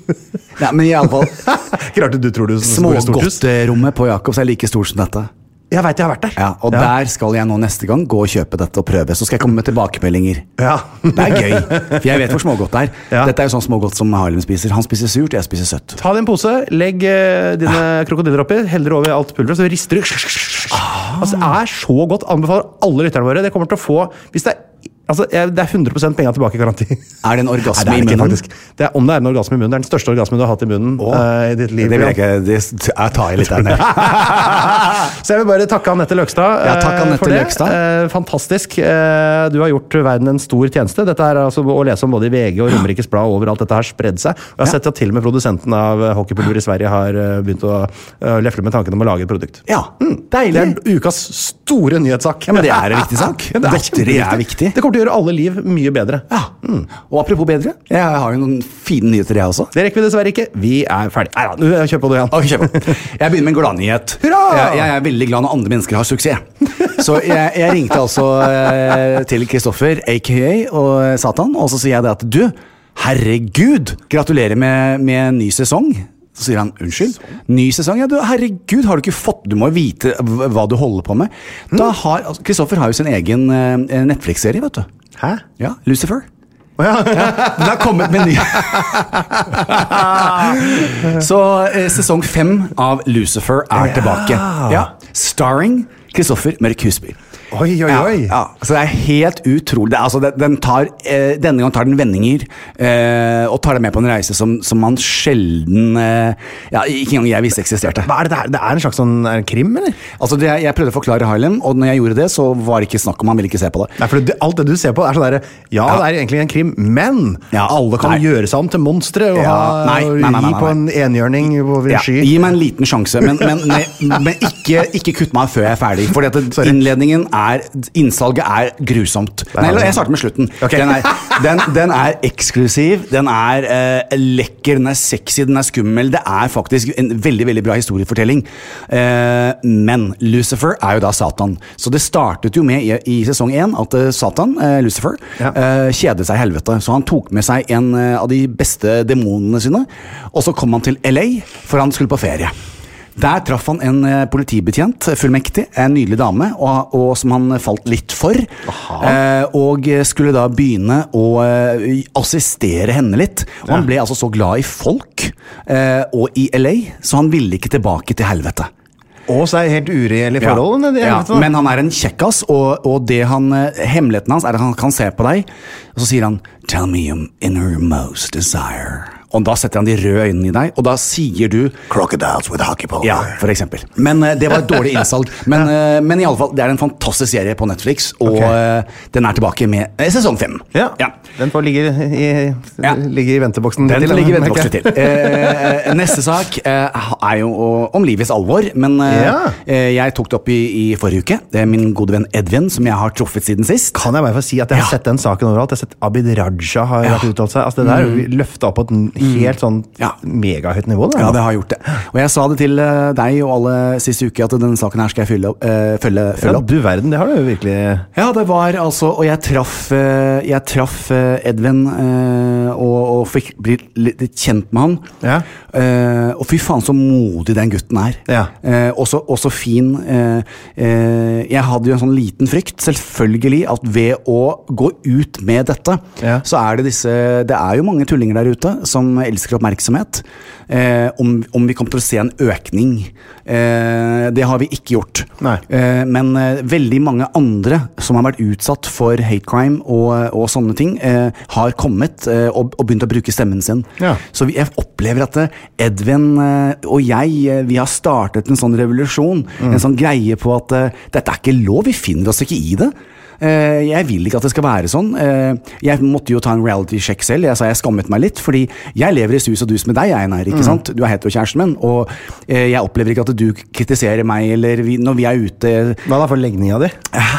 Ja, men i alle fall Klart du tror du smågodterommet på Jacobs er like stort som dette. Jeg vet jeg har vært der. Ja, og der skal jeg nå neste gang gå og kjøpe dette og prøve. Så skal jeg komme med tilbakemeldinger. Ja. Det er gøy, for jeg vet hvor smågodt det er. Ja. Dette er jo sånn smågodt som Harlem spiser. Han spiser surt, jeg spiser søtt. Ta det i en pose, legg dine krokodiller oppi, heller over alt pulveret, så rister du. Altså, det er så godt. Anbefaler alle lytterne våre. Det kommer til å få, hvis det er Altså, det er 100% penger tilbake i garanti. Er det en orgasme i munnen? Faktisk. Om det er en orgasme i munnen. Det er den største orgasmen du har hatt i munnen i ditt liv. Det vil jeg ikke. Jeg tar litt der ned. Så jeg vil bare takke Anette Løgstad for det. Løgstad. Fantastisk. Du har gjort verden en stor tjeneste. Dette er altså å lese om både i VG og Romerikes Blad overalt. Dette har spredd seg. Og jeg har sett at til og med produsenten av hockeypulver i Sverige har begynt å lefle med tanken om å lage et produkt. Ja, deilig. Det er ukas store nyhetssak. Ja, men det er en viktig sak. Det er viktig. Det kommer til å gjøre alle liv mye bedre. Ja. Og apropos bedre, jeg har jo noen fine nyheter jeg også. Det rekker vi dessverre ikke. Vi er ferdig. Nei da, kjør på du igjen. Okay, kjør på. Jeg begynner med en gladnyhet. Hurra! Jeg er veldig glad når andre mennesker har suksess. Så jeg ringte altså til Kristoffer, a.k.a. og Satan, og så sier jeg det at du, herregud, gratulerer med en ny sesong. Så sier han, unnskyld, ny sesong? Ja, du, herregud, har du ikke fått, du må jo vite hva du holder på med. Kristoffer har jo sin egen Netflix-serie, vet du. Hæ? Ja, Lucifer. Ja. Den har kommet med ny. Så sesong 5 av Lucifer er tilbake. Ja. Starring Kristoffer Mørk Husby. Oi. Ja, så det er helt utrolig. Denne gang tar den vendinger og tar deg med på en reise som man sjelden ikke engang jeg visste eksisterte. Hva er det der? Det er en slags sånn krim, eller? Jeg prøvde å forklare Harlem, og når jeg gjorde det, så var det ikke snakk om han ville ikke se på det. Nei, for alt det du ser på er sånn der, det er egentlig en krim, men alle kan gjøre seg om til monstre og gi på en enhjørning over en sky. Gi meg en liten sjanse, men ikke kutt meg før jeg er ferdig, fordi at innledningen innsalget grusomt. Nei, jeg starter med slutten. Okay. Den eksklusiv, den lekker, den sexy, den skummel. Det faktisk en veldig, veldig bra historiefortelling. Men Lucifer jo da Satan. Så det startet jo med i sesong 1 at Satan, Lucifer, kjedet seg i helvete. Så han tok med seg en av de beste demonene sine, og så kom han til LA, for han skulle på ferie. Der traff han en politibetjent, fullmektig, en nydelig dame, og som han falt litt for, og skulle da begynne å assistere henne litt. Og han ble altså så glad i folk, og i LA, så han ville ikke tilbake til helvete. Og så helt ureelle forhold. Men han en kjekkas, og hemmeligheten hans at han kan se på deg, og så sier han, "Tell me your innermost desire." Og da setter han de røde øynene i deg, og da sier du Crocodiles with hockey power. Ja, for eksempel. Men det var et dårlig innsalg. Men i alle fall, det en fantastisk serie på Netflix, og den tilbake med sesong 5. Ja. Den ligger i venteboksen. Den ligger i venteboksen til. Neste sak jo om livets alvor, men jeg tok det opp i forrige uke. Det min gode venn Edvin, som jeg har truffet siden sist. Kan jeg bare få si at jeg har sett den saken overalt? Jeg har sett Abid Raja har vært uttalt seg. Altså det der løftet opp på et helt sånn megahøyt nivå. Ja, det har gjort det. Og jeg sa det til deg og alle siste uke at denne saken her skal jeg følge opp. Ja, du verden, det har du jo virkelig. Ja, det var altså, og jeg traff Edvin og fikk bli litt kjent med han. Ja. Og fy faen så modig den gutten Ja. Og så fin. Jeg hadde jo en sånn liten frykt, selvfølgelig, at ved å gå ut med dette, så det jo mange tullinger der ute som elsker oppmerksomhet. Om vi kommer til å se en økning, det har vi ikke gjort. Men veldig mange andre som har vært utsatt for hate crime og sånne ting, har kommet og begynt å bruke stemmen sin. Så jeg opplever at Edvin og vi har startet en sånn revolusjon, en sånn greie på at dette ikke lov, vi finner oss ikke i det. Jeg vil ikke at det skal være sånn. Jeg måtte jo ta en reality-sjekk selv. Jeg sa jeg skammet meg litt, fordi jeg lever i sus og dus med deg, Einar, ikke sant? Du hetero-kjæresten min, og jeg opplever ikke at du kritiserer meg, eller når vi ute. Hva da for legninga di?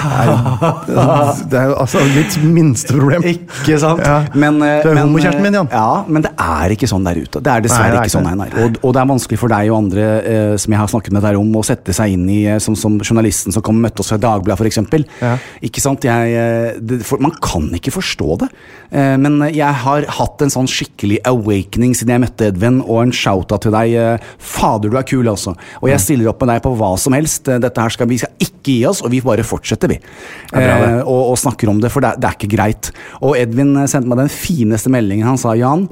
Det jo altså mitt minste problem. Ikke sant? Men, du homokjæresten min, Jan. Ja, men det ikke sånn der ute. Det dessverre ikke sånn, Einar. Og det vanskelig for deg og andre som jeg har snakket med der om, å sette seg inn i, som journalisten som kom og møtte oss fra Dagbladet, for eksempel. Ikke sant? Man kan ikke forstå det, men jeg har hatt en sånn skikkelig awakening siden jeg møtte Edvin, og en shout-out til deg. Fader, du kul altså, og jeg stiller opp med deg på hva som helst. Dette her vi skal ikke gi oss, og vi bare fortsetter vi og snakker om det, for det ikke greit. Og Edvin sendte meg den fineste meldingen. Han sa, Jan,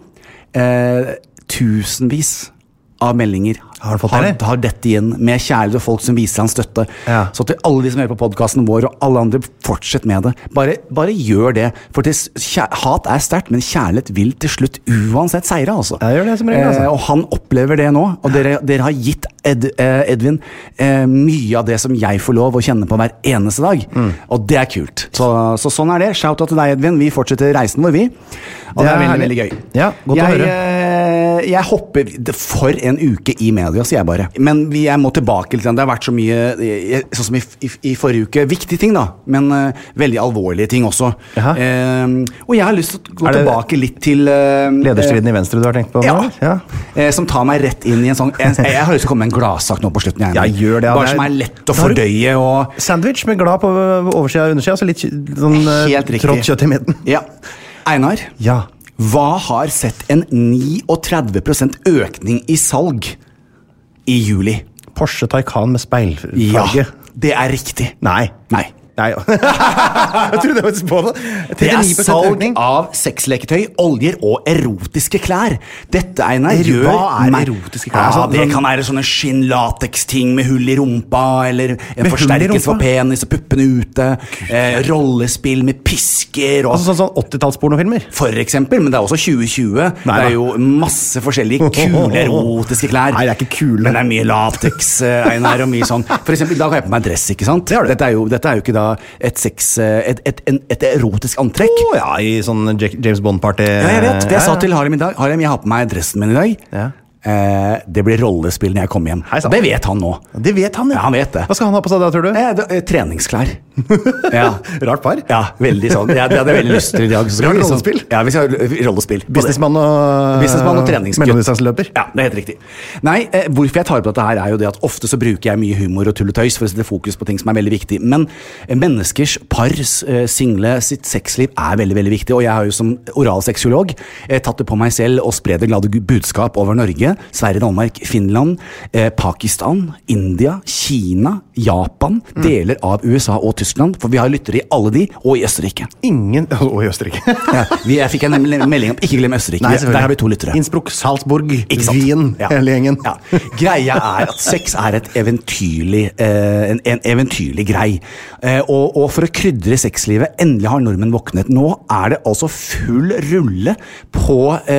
tusenvis av meldinger har dette igjen med kjærlighet og folk som viser hans støtte. Så til alle de som hører på podcasten vår og alle andre, fortsett med det. Bare gjør det, for hat sterkt, men kjærlighet vil til slutt uansett seire, altså. Jeg gjør det som regel, altså. Og han opplever det nå, og dere har gitt Edvin mye av det som jeg får lov å kjenne på hver eneste dag, og det kult. Så sånn det. Shout-out til deg, Edvin. Vi fortsetter reisen vår, vi. Og det veldig, veldig gøy. Ja, godt å høre. Jeg hopper for en uke i media, sier jeg bare. Men jeg må tilbake litt. Det har vært så mye, sånn som i forrige uke, viktige ting da, men veldig alvorlige ting også. Og jeg har lyst til å gå tilbake litt til lederstriden i Venstre du har tenkt på? Ja. Som tar meg rett inn i en sånn, jeg har lyst til å komme med en gladsak nå på slutten. Gjør det. Bare som lett å fordøye. Og sandwich med glad på oversida og undersida, så litt sånn trått kjøtt i midten. Ja. Einar? Ja. Hva har sett en 39% økning i salg i juli? Porsche Taycan med speilfarge. Ja, det riktig. Nei. Jeg trodde jeg var på det. Det salg av sexleketøy, oljer og erotiske klær. Dette, Einar, gjør meg... erotiske klær? Ja, det kan være sånne skinn-latex-ting med hull i rumpa, eller en forsterkelse for penis og puppene ute, rollespill med pisker og... Altså sånn 80-tallspornofilmer? For eksempel, men det også 2020. Det jo masse forskjellige kule erotiske klær. Nei, det ikke kule. Men det mye latex, Einar, og mye sånn. For eksempel, i dag har jeg på meg dress, ikke sant? Dette jo ikke da et erotisk antrekk. Ja, i sånn James Bond-party. Ja, jeg vet. Jeg sa til Harlem i dag, Harlem, jeg har på meg dressen min i dag. Det blir rollespill når jeg kommer hjem. Og det vet han nå. Det vet han, ja. Han vet det. Hva skal han ha på seg da, tror du? Treningsklær. Ja. Rart par? Ja, veldig sånn. Det hadde jeg veldig lyst til i dag. Rollespill? Ja, vi skal ha rollespill. Businessmann og treningsgutt. Mellomdistanseløper? Ja, det er helt riktig. Nei, hvorfor jeg tar på dette her er jo det at ofte så bruker jeg mye humor og tulletøys for å sette fokus på ting som er veldig viktig. Men menneskers, pars, single, sitt sexliv er veldig, veldig viktig. Og jeg har jo som oralseksolog tatt det på meg selv og spre det glade budskap over Norge, Sverige, Danmark, Finland, Pakistan, India, Kina, Japan, deler av USA og Tyskland, for vi har lyttere i alle de, og i Østerrike. Og i Østerrike. Ja, jeg fikk en melding om ikke glemme Østerrike. Nei, der har vi 2 lyttere. Innsbruck, Salzburg, Wien, hele gjengen. Ja. Greia er at sex er et eventyrlig, en eventyrlig grei. Og for å krydre sexlivet, endelig har nordmenn våknet. Nå er det altså full rulle på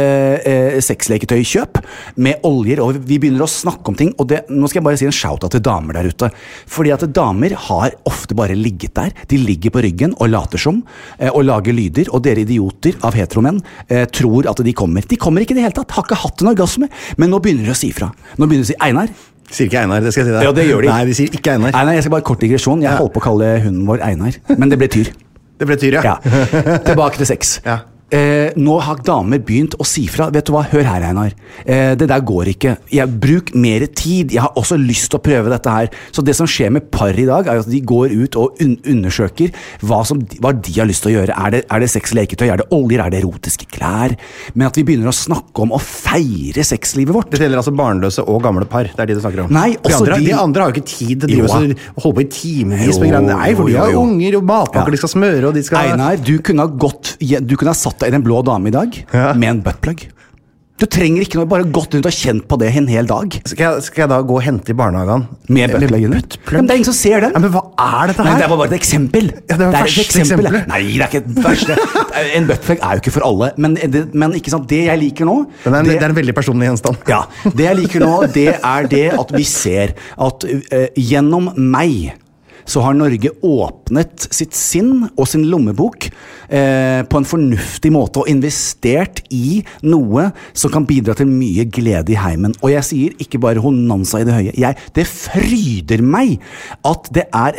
sexleketøykjøp med oljer, og vi begynner å snakke om ting, og nå skal jeg bare si en shout-out til damer der ute. Fordi at damer har ofte bare ligget der. De ligger på ryggen og later som, og lager lyder, og dere idioter av heteromenn tror at de kommer. De kommer ikke i det hele tatt, har ikke hatt en orgasme, men nå begynner de å si fra. Nå begynner de å si Einar. Sier ikke Einar, det skal jeg si deg. Ja, det gjør de. Nei, de sier ikke Einar. Nei, jeg skal bare kort digresjon. Jeg holdt på å kalle hunden vår Einar, men det ble Tyr. Det ble Tyr, ja. Tilbake til sex. Ja. Nå har damer begynt å si fra. Vet du hva, hør her, Einar. Det der går ikke. Bruk mer tid. Jeg har også lyst til å prøve dette her. Så det som skjer med par i dag, er at de går ut og undersøker hva de har lyst til å gjøre. Er det sexleketøy? Er det oljer? Er det erotiske klær? Men at vi begynner å snakke om å feire sexlivet vårt. Det gjelder altså barnløse og gamle par. Det er de du snakker om. Nei, også de andre har jo ikke tid til å holde på i timevis med greiene. Nei, for de har unger og matpakker de skal smøre, og de skal... Einar, du kunne ha satt deg i den blå dame i dag med en buttplug. Du trenger ikke noe, bare gått rundt og kjent på det en hel dag. Skal jeg da gå og hente i barnehagen? Med buttpluggen? Men det er ingen som ser det. Ja, men hva er dette her? Nei, det var bare et eksempel. Ja, det var første eksempel. Nei, det er ikke et verste. En buttplug er jo ikke for alle, men ikke sant, det jeg liker nå... Det er en veldig personlig gjenstand. Ja, det jeg liker nå, det er det at vi ser at gjennom meg så har Norge åpnet sitt sinn og sin lommebok på en fornuftig måte og investert i noe som kan bidra til mye glede i heimen. Og jeg sier ikke bare honanza i det høye. Det fryder meg at det er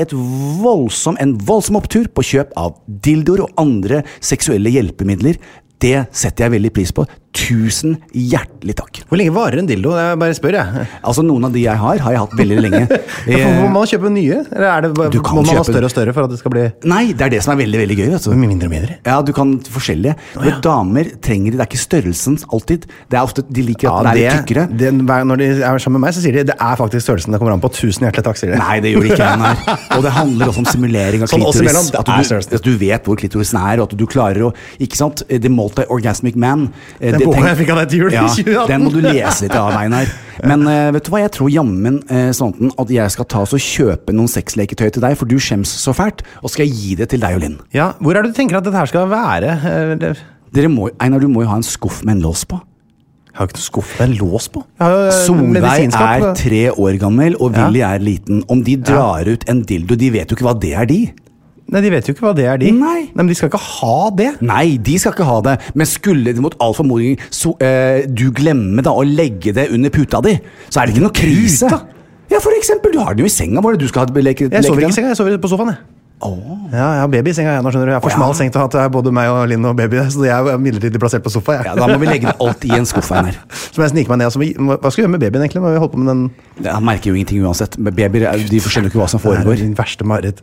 en voldsom opptur på kjøp av dildoer og andre seksuelle hjelpemidler. Det setter jeg veldig pris på. 1000 hjertelig takk. Hvor lenge varer en dildo? Jeg bare spør, jeg. Altså, noen av de jeg har jeg hatt veldig lenge. Må man kjøpe nye? Eller må man ha større og større for at det skal bli... Nei, det er det som er veldig, veldig gøy, vet du. Mindre og mindre? Ja, du kan forskjellige. Damer trenger det er ikke størrelsen alltid. Det er ofte, de liker at det er tykkere. Når de er sammen med meg, så sier de det er faktisk størrelsen det kommer an på. 1000 hjertelig takk, sier de. Nei, det gjør de ikke, Einar. Og det handler også om simulering av klitoris. At du vet hvor klitorisen er, og at du klarer å, ikke sant, The Multi-Orgasmic Man. Den boka jeg fikk av deg til jul. Ja, den må du lese litt av, Einar. Men vet du hva, jeg tror jammen sånn at jeg skal ta oss og kjøpe noen sexleketøy til deg, for du skjems så fælt, og skal jeg gi det til deg og Linn. Ja, hvor er det du tenker at dette her skal være? Einar, du må jo ha en skuff med en lås på. Jeg har ikke noen skuff med en lås på. Solveig er 3 år gammel, og Willy er liten. Om de drar ut en dildo, de vet jo ikke hva det er, de. Nei, de vet jo ikke hva det er, de. Nei. Men de skal ikke ha det. Nei, de skal ikke ha det. Men skulle det mot all formodning du glemme da å legge det under puta di, så er det ikke noe krise. Ja, for eksempel, du har det jo i senga. Hvor er det du skal ha leke den? Jeg sover ikke i senga, jeg sover på sofaen, jeg. Ja, jeg har baby i senga nå, skjønner du. Jeg har for smal seng til at det er både meg og Linn og baby, så jeg er midlertidig plassert på sofa, jeg. Ja, da må vi legge det alt i en skuff her. Så må jeg snike meg ned. Hva skal vi gjøre med babyen egentlig? Må vi holde på med den? Han merker jo ingenting uansett. Babyer, de skjønner ikke hva som foregår. Det er din verste mareritt.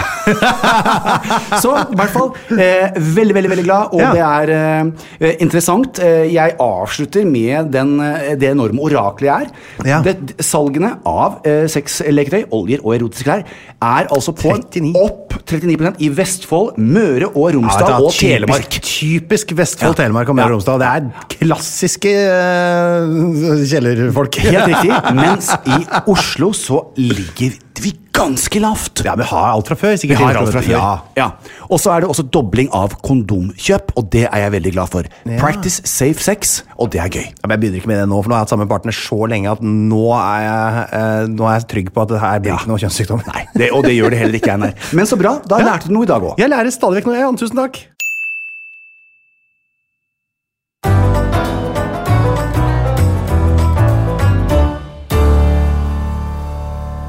Så, i hvert fall, veldig, veldig, veldig glad, og det er interessant. Jeg avslutter med det enorme oraklet jeg er. Salgene av sexleketøy, oljer og erotiske klær er altså på 39% i Vestfold, Møre og Romsdal og Telemark. Typisk Vestfold, Telemark og Møre og Romsdal. Det er klassiske kjellerfolk. Helt riktig. Mens i Oslo så ligger vi ganske lavt. Ja, vi har alt fra før. Vi har alt fra før. Ja. Og så er det også dobling av kondomkjøp, og det er jeg veldig glad for. Practice safe sex, og det er gøy. Ja, men jeg begynner ikke med det nå, for nå har jeg hatt samme partner så lenge at nå er jeg trygg på at det her blir ikke noe kjønnssykdom. Nei, og det gjør det heller ikke, Einar. Men så bra, da lærte du noe i dag også. Jeg lærer stadig vekk noe, Tusen takk.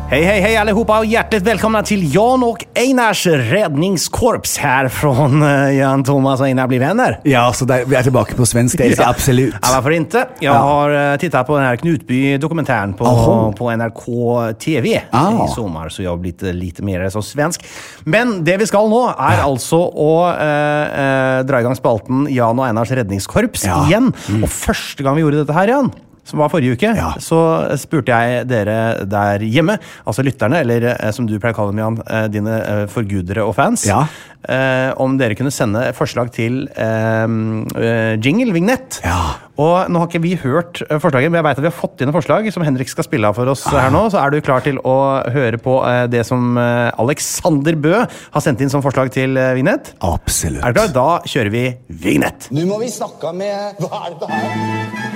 Hej allihopa och hjärtligt välkomna till Jan och Einars räddningskorps här från Jan, Thomas och Einar blir vänner. Ja, så där, vi är tillbaka på svensk, det är absolut. Ja, varför inte? Jag har tittat på den här Knutby-dokumentären på NRK TV i sommar, så jag har blivit lite mer som svensk. Men det vi skal nå er altså å dra i gang spalten Jan og Einars räddningskorps igen. Og første gang vi gjorde dette her, Jan, som var forrige uke, så spurte jeg dere der hjemme, altså lytterne, eller som du pleier å kalle dem, Jan, dine forgudere og fans, om dere kunne sende forslag til jingle, vignett. Og nå har ikke vi hørt forslaget, men jeg vet at vi har fått inn en forslag som Henrik skal spille av for oss her nå, så er du klar til å høre på det som Alexander Bø har sendt inn som forslag til vignett? Absolutt. Er du klar? Da kjører vi vignett. Nå må vi snakke med... Hva er dette her?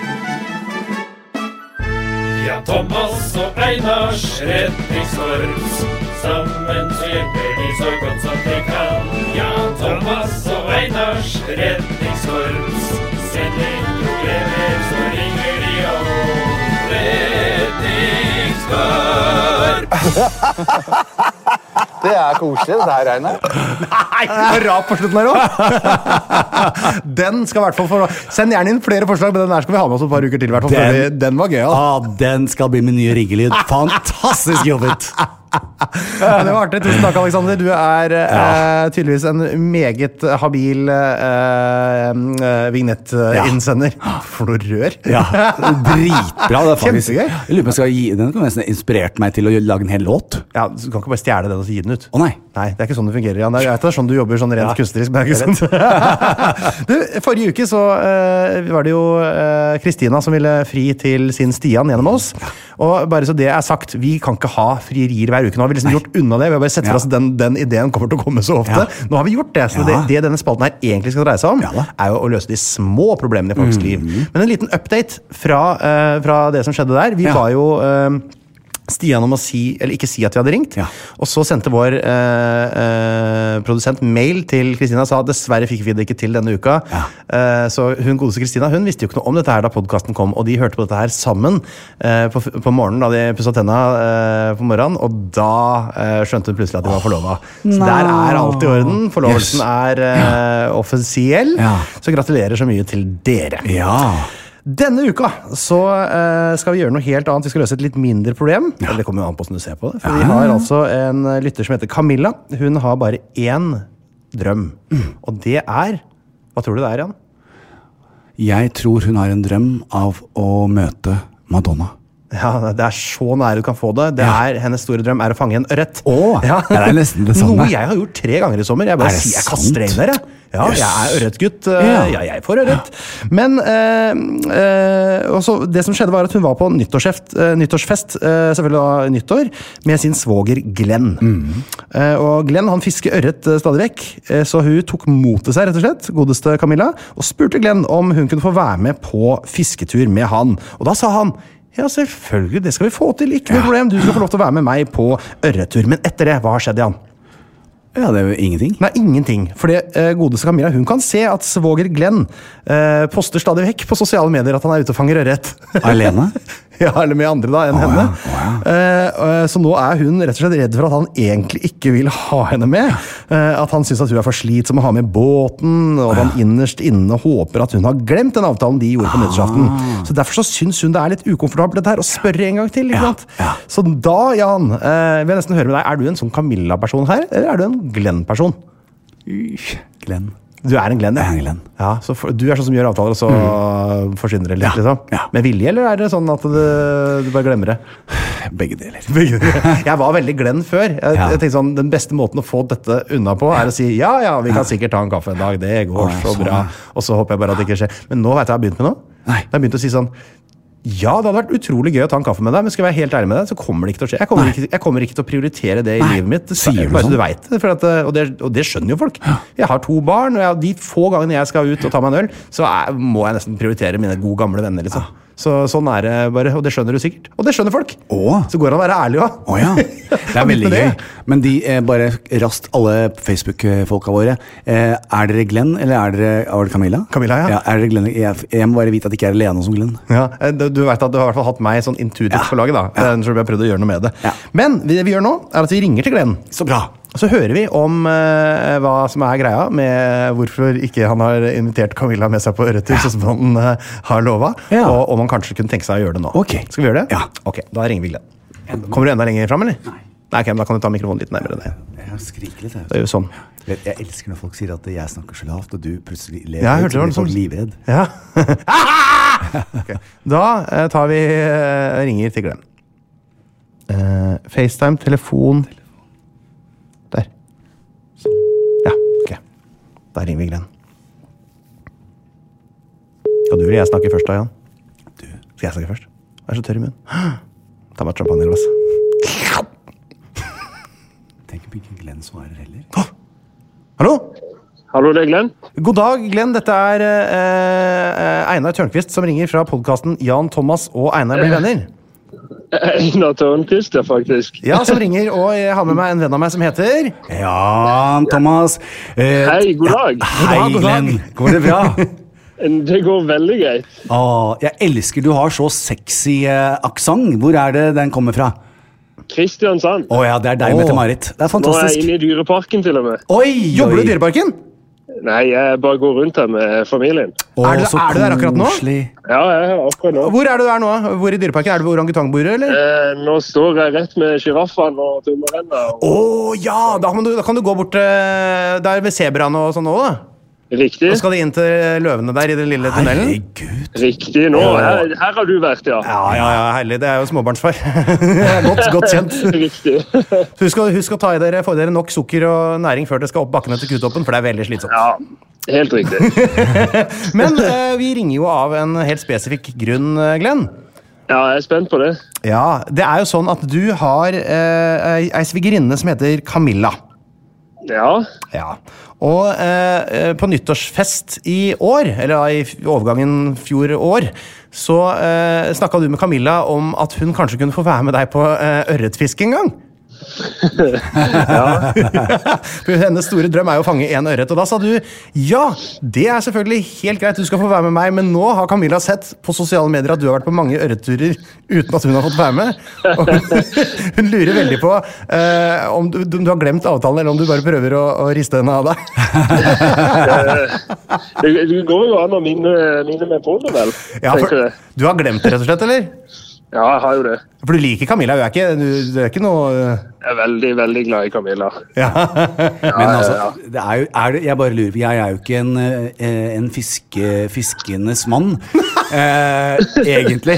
Ja, Thomas og Einars redningskorps, sammen så hjelper de så godt som de kan. Ja, Thomas og Einars redningskorps, sender problemer så ringer de om redningskorps. Det er koselig, det her, Einar. Nei, det var rap på slutten her også. Den skal i hvert fall få... Send gjerne inn flere forslag, men den her skal vi ha med oss et par uker til i hvert fall. Den var gøy, den skal bli min nye riggelyd. Fantastisk jobbet. Det var artig. Tusen takk, Alexander. Du er tydeligvis en meget habil vignettinnsender. Florør. Ja, dritbra. Det er faktisk kjempegøy. Jeg lurer på om jeg skal gi den. Kan nesten inspirert meg til å lage en hel låt. Ja, du kan ikke bare stjæle den og gi den ut. Nei. Nei, det er ikke sånn det fungerer, Jan. Det er sånn du jobber sånn rent kunstnerisk, men det er ikke sånn. Du, forrige uke så var det jo Kristina som ville fri til sin Stian gjennom oss. Og bare så det er sagt, vi kan ikke ha frierier hver uke. Nå har vi liksom gjort unna det. Vi har bare sett for oss at den ideen kommer til å komme så ofte. Nå har vi gjort det, så det denne spalten her egentlig skal dreie seg om, er jo å løse de små problemene i folks liv. Men en liten update fra det som skjedde der. Vi var jo... Stian om å si, eller ikke si at vi hadde ringt. Og så sendte vår produsent mail til Kristina og sa at dessverre fikk vi det ikke til denne uka. Så hun godeste Kristina, hun visste jo ikke noe om dette her da podcasten kom, og de hørte på dette her sammen på morgenen da de pusset tenna på morgenen, og da skjønte hun plutselig at de var forlovet. Så der er alt i orden. Forlovelsen er offisiell. Så gratulerer så mye til dere. Denne uka så skal vi gjøre noe helt annet. Vi skal løse et litt mindre problem. Eller det kommer jo an på hvordan du ser på det. For vi har altså en lytter som heter Camilla. Hun har bare én drøm. Og det er... Hva tror du det er, Jan? Jeg tror hun har en drøm av å møte Madonna. Ja, det er så nære du kan få det. Det er hennes store drøm er å fange en ørret. Det er nesten det samme. Noe jeg har gjort 3 ganger i sommer. Jeg bare sier jeg kaster inn der, Ja, jeg er ørretgutt. Ja, jeg får ørret. Men også, det som skjedde var at hun var på nyttårsfest, selvfølgelig da nyttår, med sin svoger Glenn. Og Glenn, han fisker ørret stadig vekk, så hun tok mot til seg, rett og slett, godeste Camilla, og spurte Glenn om hun kunne få være med på fisketur med han. Og da sa han, ja, selvfølgelig, det skal vi få til, ikke noe problem, du skal få lov til å være med meg på ørrettur. Men etter det, hva har skjedd, Jan? Ja, det er jo ingenting. Nei, ingenting. Fordi godeste Camilla, hun kan se at svoger Glenn poster stadig vekk på sosiale medier at han er ute og fanger ørret. Alene? Ja, eller med andre da, enn henne. Så nå er hun rett og slett redd for at han egentlig ikke vil ha henne med. At han synes at hun er for slitsom å ha med båten, og han innerst inne håper at hun har glemt den avtalen de gjorde på nyttårsaften. Så derfor så synes hun det er litt ukomfortabelt dette her, å spørre en gang til, ikke sant? Så da, Jan, vil jeg nesten høre med deg, er du en sånn Camilla-person her, eller er du en Glenn-person? Glenn. Du er en Glenn, ja? Jeg er en Glenn. Ja, så du er sånn som gjør avtaler, og så forsvinner det litt, liksom? Med vilje, eller er det sånn at du bare glemmer det? Begge deler. Jeg var veldig Glenn før. Jeg tenkte sånn, den beste måten å få dette unna på er å si, ja, vi kan sikkert ta en kaffe en dag, det går så bra. Og så håper jeg bare at det ikke skjer. Men nå vet jeg har begynt med noe. Jeg har begynt å si sånn, ja, det hadde vært utrolig gøy å ta en kaffe med deg, men skal jeg være helt ærlig med deg, så kommer det ikke til å skje. Jeg kommer ikke til å prioritere det i livet mitt. Sier du bare så sånn? du vet det, og det skjønner jo folk. Jeg har 2 barn, og de få gangene jeg skal ut og ta meg en øl, så må jeg nesten prioritere mine gode gamle venner, liksom. Så sånn er det bare, og det skjønner du sikkert. Og det skjønner folk. Så går det an å være ærlig også. Det er veldig gøy. Men de, bare raskt, alle Facebook-folka våre, er dere Glenn, eller er det Camilla? Camilla, ja. Er dere Glenn? Jeg må bare vite at det ikke er Lena som Glenn. Ja, du du vet at du har i hvert fall hatt meg sånn intuitivt på laget, da. Så vi har prøvd å gjøre noe med det. Men det vi gjør nå, er at vi ringer til Glenn. Så bra. Så hører vi om hva som er greia med hvorfor ikke han har invitert Camilla med seg på Øretur, sånn som han har lovet, og om han kanskje kunne tenke seg å gjøre det nå. Ok. Skal vi gjøre det? Ja. Ok, da ringer vi Glenn. Kommer du enda lenger frem, eller? Nei, ok, da kan du ta mikrofonen litt nærmere deg. Jeg skriker litt. Det er jo sånn. Jeg elsker når folk sier at jeg snakker så lavt, og du plutselig lever hørte du folk livredd. Ja. Okay. Da tar vi ringer til Glenn. FaceTime, telefon. Der. Ja, ok. Da ringer vi Glenn. Og du vil jeg snakke først da, Jan? Skal jeg snakke først? Jeg er så tørr i munnen. Ta meg et champagneglass. Tenk om ikke Glenn svarer heller. Hallo? Hallo, det er Glenn. God dag, Glenn. Dette er Einar Tørnqvist som ringer fra podcasten Jan Thomas og Einar blir venner. Einar Tørnqvist, faktisk. Ja, som ringer, og jeg har med meg en venn av meg som heter... Jan Thomas. Hei, god dag. Hei, Glenn. Går det bra? Det går veldig greit. Jeg elsker du har så sexy aksent. Hvor er det den kommer fra? Kristiansand. Ja, det er deg, Mette-Marit. Det er fantastisk. Nå er jeg inne i dyreparken til og med. Jobber du i dyreparken? Nei, jeg bare går rundt her med familien. Er du der akkurat nå? Ja, jeg er akkurat nå. Hvor er du der nå? Hvor i dyreparken? Er du ved orangutangbordet, eller? Nå står jeg rett med giraffene og tummerenner. Ja, da kan du gå bort der ved zebraen og sånn også, da. Riktig. Så skal de inn til løvene der i den lille tunnelen. Herregud. Riktig, her har du vært, ja. Ja, herlig. Det er jo småbarnsfar. godt kjent. Riktig. Husk å ta i dere, få dere nok sukker og næring før dere skal opp bakkene til kutoppen, for det er veldig slitsomt. Ja, helt riktig. Men vi ringer jo av en helt spesifikk grunn, Glenn. Ja, jeg er spent på det. Ja, det er jo sånn at du har ei svigerinne som heter Camilla. Ja. Og på nyttårsfest i år, eller i overgangen fjor år, så snakket du med Camilla om at hun kanskje kunne få være med deg på ørretfiske en gang. Hennes store drøm er jo å fange en ørret, og da sa du ja, det er selvfølgelig helt greit, du skal få være med meg, men nå har Camilla sett på sosiale medier at du har vært på mange ørretturer uten at hun har fått være med, og hun lurer veldig på om du har glemt avtalen, eller om du bare prøver å riste henne av deg. Det går jo an å minne meg på det, vel? Ja, for du har glemt det, rett og slett, eller? Ja, jeg har jo det. For du liker Camilla, du er ikke noe... Jeg er veldig, veldig glad i Camilla. Ja. Men altså, jeg bare lurer på, jeg er jo ikke en fiskenes mann, egentlig.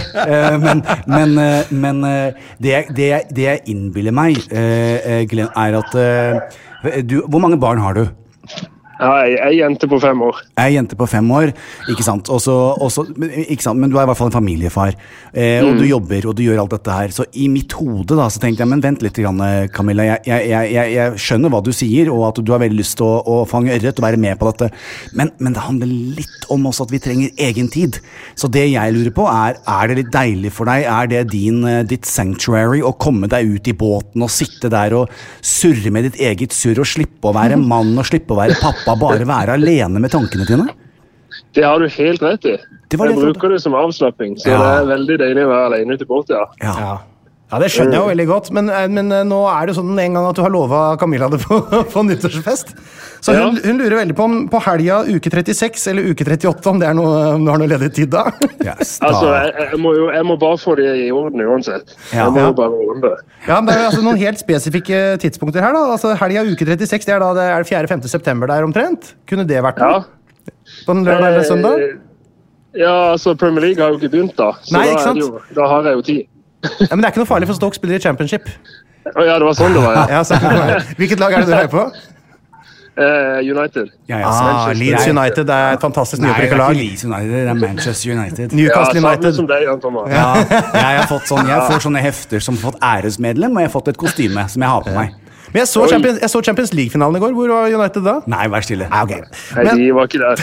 Men det jeg innbiller meg, Glenn, er at hvor mange barn har du? Ja, jeg er jente på 5 år. Jeg er jente på 5 år, ikke sant? Ikke sant? Men du er i hvert fall en familiefar, og du jobber, og du gjør alt dette her. Så i mitt hode da, så tenkte jeg, men vent litt, Camilla, jeg skjønner hva du sier, og at du har veldig lyst til å fange ørret og være med på dette. Men det handler litt om også at vi trenger egen tid. Så det jeg lurer på er det litt deilig for deg? Er det ditt sanctuary å komme deg ut i båten og sitte der og surre med ditt eget surr og slippe å være mann og slippe å være pappa? Bare være alene med tankene dine? Det har du helt rett i. Jeg bruker det som avslapping, så det er veldig deilig å være alene ute i båt, Ja, det skjønner jeg jo veldig godt, men nå er det sånn en gang at du har lovet Camilla det på nyttårsfest. Så hun lurer veldig på om på helga uke 36 eller uke 38, om det er noe, om du har noe ledig tid da. Altså, jeg må bare få det i orden uansett. Jeg må bare ordne det. Ja, men det er altså noen helt spesifikke tidspunkter her da. Altså, helga uke 36, det er 4.-5. september der omtrent. Kunne det vært noe? På den lørdag eller søndag? Ja, altså Premier League har jo ikke begynt da. Så nei, ikke sant? Da har jeg jo tid. Ja, men det er ikke noe farlig for Stoke spiller i Championship. Ja, det var sånn det var, ja. Hvilket lag er det du heier på? United. Leeds United er et fantastisk nyopprykket lag. Nei, det er ikke Leeds United, det er Manchester United. Newcastle United. Samme som deg, Jan Thomas. Jeg får sånne hefter som har fått æresmedlem, og jeg har fått et kostyme som jeg har på meg. Men jeg så Champions League-finalen i går. Hvor var United da? Nei, vær stille. Nei, de var ikke der.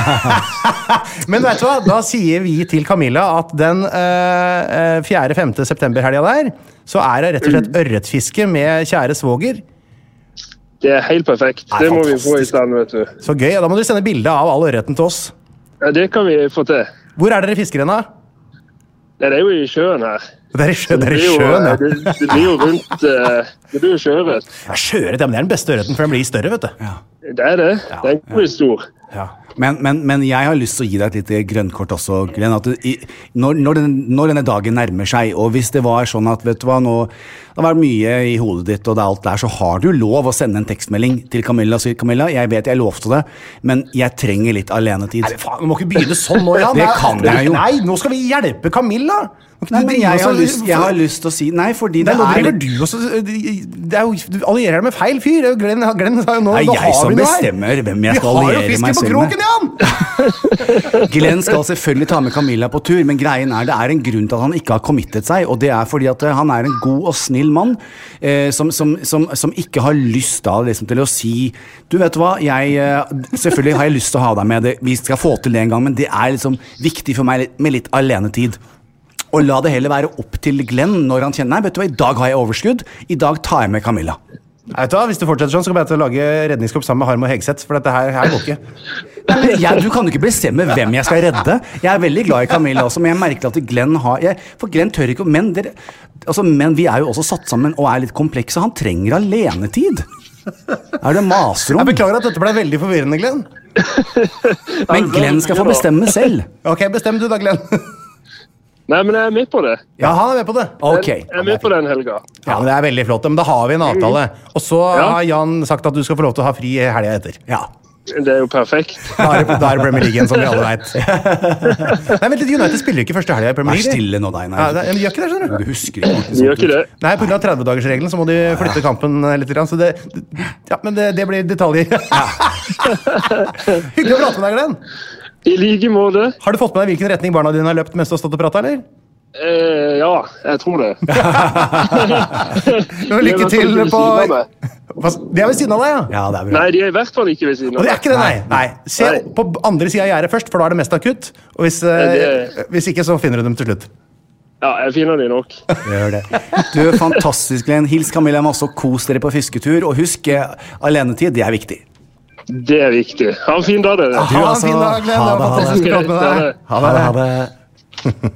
Men vet du hva? Da sier vi til Camilla at den 4.-5. september-helga der, så er det rett og slett ørretfiske med kjære svoger. Det er helt perfekt. Det må vi få i stand, vet du. Så gøy. Da må du sende bilde av all ørreten til oss. Ja, det kan vi få til. Hvor er dere fisker hen da? Det er jo i sjøen her. Det er i sjøen, ja. Det blir jo rundt, det blir jo sjøørret. Ja, sjøørret, ja, men det er den beste ørreten, for den blir større, vet du. Ja. Det er det. Ja. Den blir stor. Ja. Men jeg har lyst til å gi deg et lite grønnkort også, Glenn, at når denne dagen nærmer seg, og hvis det var sånn at, vet du hva, nå det har vært mye i hodet ditt, og det er alt der, så har du lov å sende en tekstmelding til Camilla og si, Camilla, jeg vet jeg lovte det, men jeg trenger litt alenetid. Nei, faen, du må ikke begynne sånn nå, Jan. Det kan jeg jo. Nei, nå skal vi hjelpe Camilla. Nei, men jeg har lyst til å si nei, fordi det nå driver du også du allierer deg med feil fyr. Glenn sa jo nå, det er jeg som bestemmer hvem jeg skal alliere meg selv med. Vi har jo fisken på kroken, Jan! Glenn skal selvfølgelig ta med Camilla på tur, men greien det er en grunn til at han ikke har committet seg, og det er fordi at han er en god og snill mann som ikke har lyst da, liksom, til å si du vet hva, selvfølgelig har jeg lyst til å ha deg med det, vi skal få til det en gang, men det er liksom viktig for meg med litt alenetid. Og la det heller være opp til Glenn når han kjenner, nei, vet du hva, i dag har jeg overskudd, i dag tar jeg med Camilla. Vet du hva, hvis du fortsetter sånn, så kommer jeg til å lage redningskorps sammen med Harm og Hegseth, for dette her går ikke. Nei, men du kan jo ikke bestemme hvem jeg skal redde. Jeg er veldig glad i Camilla også, men jeg merker at Glenn for Glenn tør ikke, men vi er jo også satt sammen og er litt komplekse, han trenger alenetid. Er det maser om? Jeg beklager at dette ble veldig forvirrende, Glenn. Men Glenn skal få bestemme selv. Ok, bestem du da, Glenn. Nei, men jeg er med på det. Ja, han er med på det. Okay. Jeg er med på den helga. Ja, men det er veldig flott. Men da har vi en avtale. Og så har Jan sagt at du skal få lov til å ha fri helga etter. Ja. Det er jo perfekt. Da er det Premier League, som vi alle vet. Nei, vent litt, United spiller ikke første helga i Premier League. Vær stille nå, deg. Nei. Ja, de gjør ikke det, skjønner du. Du husker ikke. De gjør ikke det. Nei, på grunn av 30-dagersregelen så må de flytte kampen litt, så men det blir detaljer. Hyggelig å prate med deg, Glenn. I like måte. Har du fått med deg hvilken retning barna dine har løpt mens du har stått og pratet, eller? Ja, jeg tror det. Lykke til på... De er ved siden av deg, ja? Ja, det er bra. Nei, de er i hvert fall ikke ved siden av deg. Og det er ikke det, nei. Se på andre siden av gjerdet først, for da er det mest akutt. Og hvis ikke, så finner du dem til slutt. Ja, jeg finner de nok. Gjør det. Du er fantastisk, Glenn. Hils Camilla masse og kos dere på fisketur. Og husk, alenetid, det er viktig. Det er viktig. Ha en fin dag, dere. Ha en fin dag, Glenn. Det var fantastisk å prate med deg. Ha det.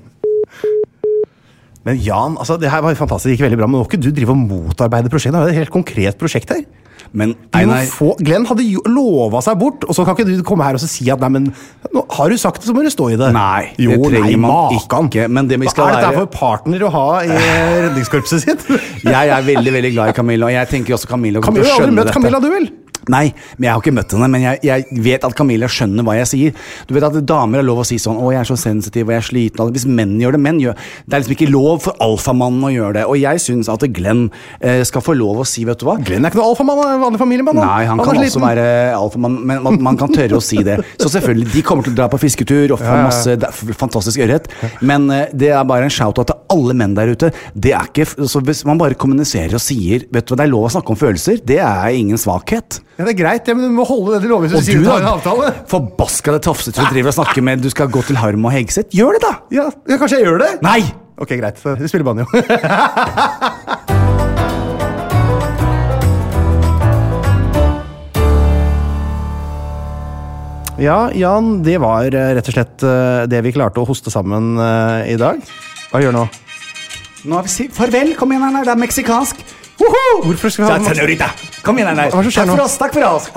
Men Jan, altså, det her var fantastisk, det gikk veldig bra. Men nå ikke du driver og motarbeide prosjektet. Det er et helt konkret prosjekt her. Men Glenn hadde jo lovet seg bort, og så kan ikke du komme her og si at nei, men nå har du sagt det, så må du stå i det. Nei, det trenger man ikke. Men det vi skal Hva er dette for partner å ha i redningskorpset sitt? Jeg er veldig, veldig glad i Camilla, og jeg tenker også Camilla kommer til å skjønne dette. Camilla, du vel? Nei, men jeg har ikke møtt henne, men jeg vet at Camilla skjønner hva jeg sier. Du vet at damer har lov å si sånn, jeg er så sensitiv, og jeg er sliten. Hvis menn gjør det, det er liksom ikke lov for alfamannen å gjøre det. Og jeg synes at Glenn skal få lov å si, vet du hva? Glenn er ikke noe alfamann, en vanlig familiemann. Nei, han kan også være alfamann, men man kan tørre å si det. Så selvfølgelig, de kommer til å dra på fisketur og få masse fantastisk ørret, men det er bare en shout-out til alle menn der ute. Det er ikke, så hvis man bare kommuniserer og sier, vet du hva, det er lov å snakke om følelser, det er ingen svakhet. Ja, det er greit, men du må holde det til loven hvis du sier du tar en avtale. Forbaskede tafset du driver og snakker med, du skal gå til Harm og Hegseth. Gjør det da! Ja, kanskje jeg gjør det? Nei! Ok, greit, vi spiller banjo. Ja, Jan, det var rett og slett det vi klarte å hoste sammen i dag. Hva gjør nå? Nå har vi sagt farvel, kom igjen her, det er meksikansk. Hvorfor skal vi ha senorita? Kom igjen, nei. Takk for oss.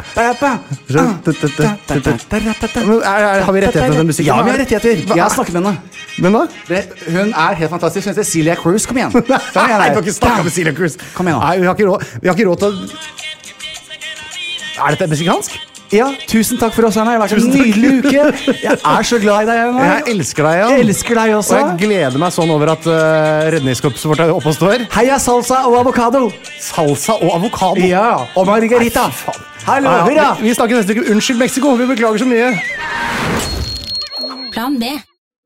Har vi rettigheter til den musikken? Ja, vi har rettigheter. Jeg har snakket med henne. Men da? Hun er helt fantastisk. Hun heter Celia Cruz. Kom igjen. Nei, vi kan ikke snakke med Celia Cruz. Kom igjen nå. Nei, vi har ikke råd til å... Er dette meksikansk? Ja, tusen takk for oss, Anna. Det har vært en nydelig uke. Jeg er så glad i deg, Anna. Jeg elsker deg, Jan. Jeg elsker deg også. Og jeg gleder meg sånn over at redningskorpset vårt er oppe og står. Heia salsa og avokado. Salsa og avokado? Ja, og margarita. Hallo, hurra. Vi snakker neste uke. Unnskyld, Mexico. Vi beklager så mye. Plan B.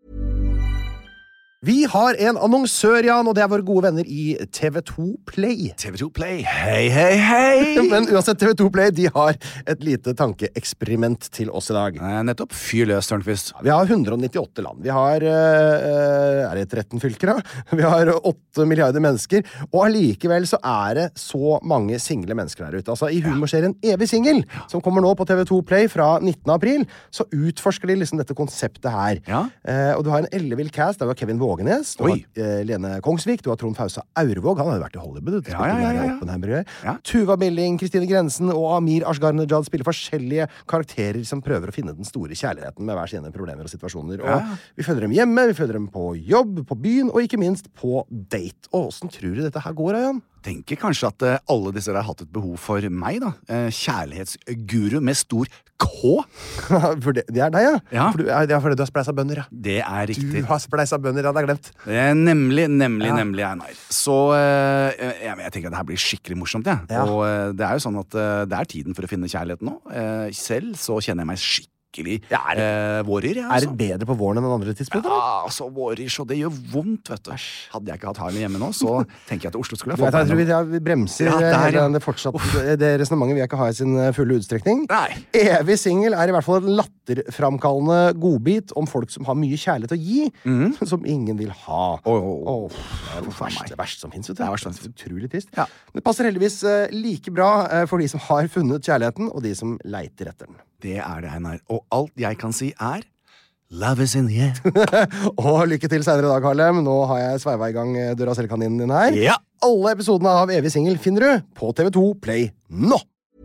Vi har en annonsør, Jan, og det er våre gode venner i TV2 Play. TV2 Play, hei, hei, hei! Men uansett, TV2 Play, de har et lite tankeeksperiment til oss i dag. Nettopp, fyr løs, Tørnqvist. Vi har 198 land. Vi har, er det 13 fylker da? Vi har 8 milliarder mennesker, og allikevel så er det så mange single mennesker der ute. Altså, i humorserien Evig Single, som kommer nå på TV2 Play fra 19. april, så utforsker de liksom dette konseptet her. Ja. Og du har en ellevill cast, der var Kevin Våge, Vågenes, du har Lene Kongsvik, du har Trond Fausa Aurvåg, han har jo vært i Hollywood, Tuva Billing, Kristine Grensen og Amir Ashgar-Nejad spiller forskjellige karakterer som prøver å finne den store kjærligheten med hver sine problemer og situasjoner. Og vi følger dem hjemme, vi følger dem på jobb, på byen, og ikke minst på date. Og hvordan tror du dette her går, Jan? Tenker kanskje at alle disse har hatt et behov for meg, da. Kjærlighetsguru med stor K. For det er deg, ja? Ja. For det er fordi du har spleisa bønder, ja. Det er riktig. Du har spleisa bønder, ja, det er glemt. Nemlig, Einar. Så jeg tenker at det her blir skikkelig morsomt, ja. Og det er jo sånn at det er tiden for å finne kjærligheten nå. Selv så kjenner jeg meg skikkelig vårer, ja. Er det bedre på våren enn andre tidspunkter? Ja, altså vårer, så det gjør vondt, vet du. Hadde jeg ikke hatt Harlem hjemme nå, så tenker jeg at Oslo skulle ha fått meg. Jeg tror vi bremser det fortsatt. Det resonnementet vil jeg ikke ha i sin fulle utstrekning. Nei. Evig singel er i hvert fall en latterframkallende godbit om folk som har mye kjærlighet å gi, som ingen vil ha. Det er det verste som finnes, vet du. Det er utrolig trist. Ja. Det passer heldigvis like bra for de som har funnet kjærligheten, og de som leiter etter den. Det er det, Einar. Og alt jeg kan si er Love is in the air. Og lykke til senere i dag, Harlem. Nå har jeg sveiva i gang døra selv-kaninen din her. Ja. Alle episodene av Evig singel finner du på TV2 Play nå!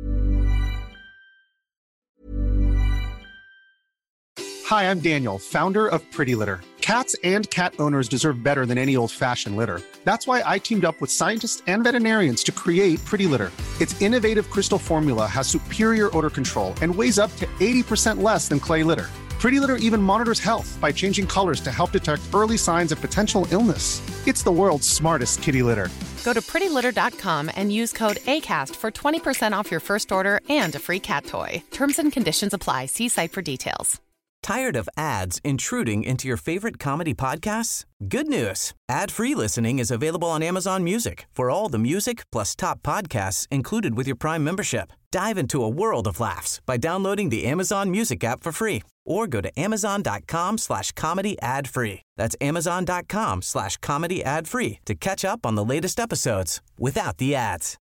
Hi, I'm Daniel, founder of Pretty Litter. Cats and cat owners deserve better than any old-fashioned litter. That's why I teamed up with scientists and veterinarians to create Pretty Litter. Its innovative crystal formula has superior odor control and weighs up to 80% less than clay litter. Pretty Litter even monitors health by changing colors to help detect early signs of potential illness. It's the world's smartest kitty litter. Go to prettylitter.com and use code ACAST for 20% off your first order and a free cat toy. Terms and conditions apply. See site for details. Tired of ads intruding into your favorite comedy podcasts? Good news. Ad-free listening is available on Amazon Music for all the music plus top podcasts included with your Prime membership. Dive into a world of laughs by downloading the Amazon Music app for free or go to amazon.com/comedy ad-free. That's amazon.com/comedy ad-free to catch up on the latest episodes without the ads.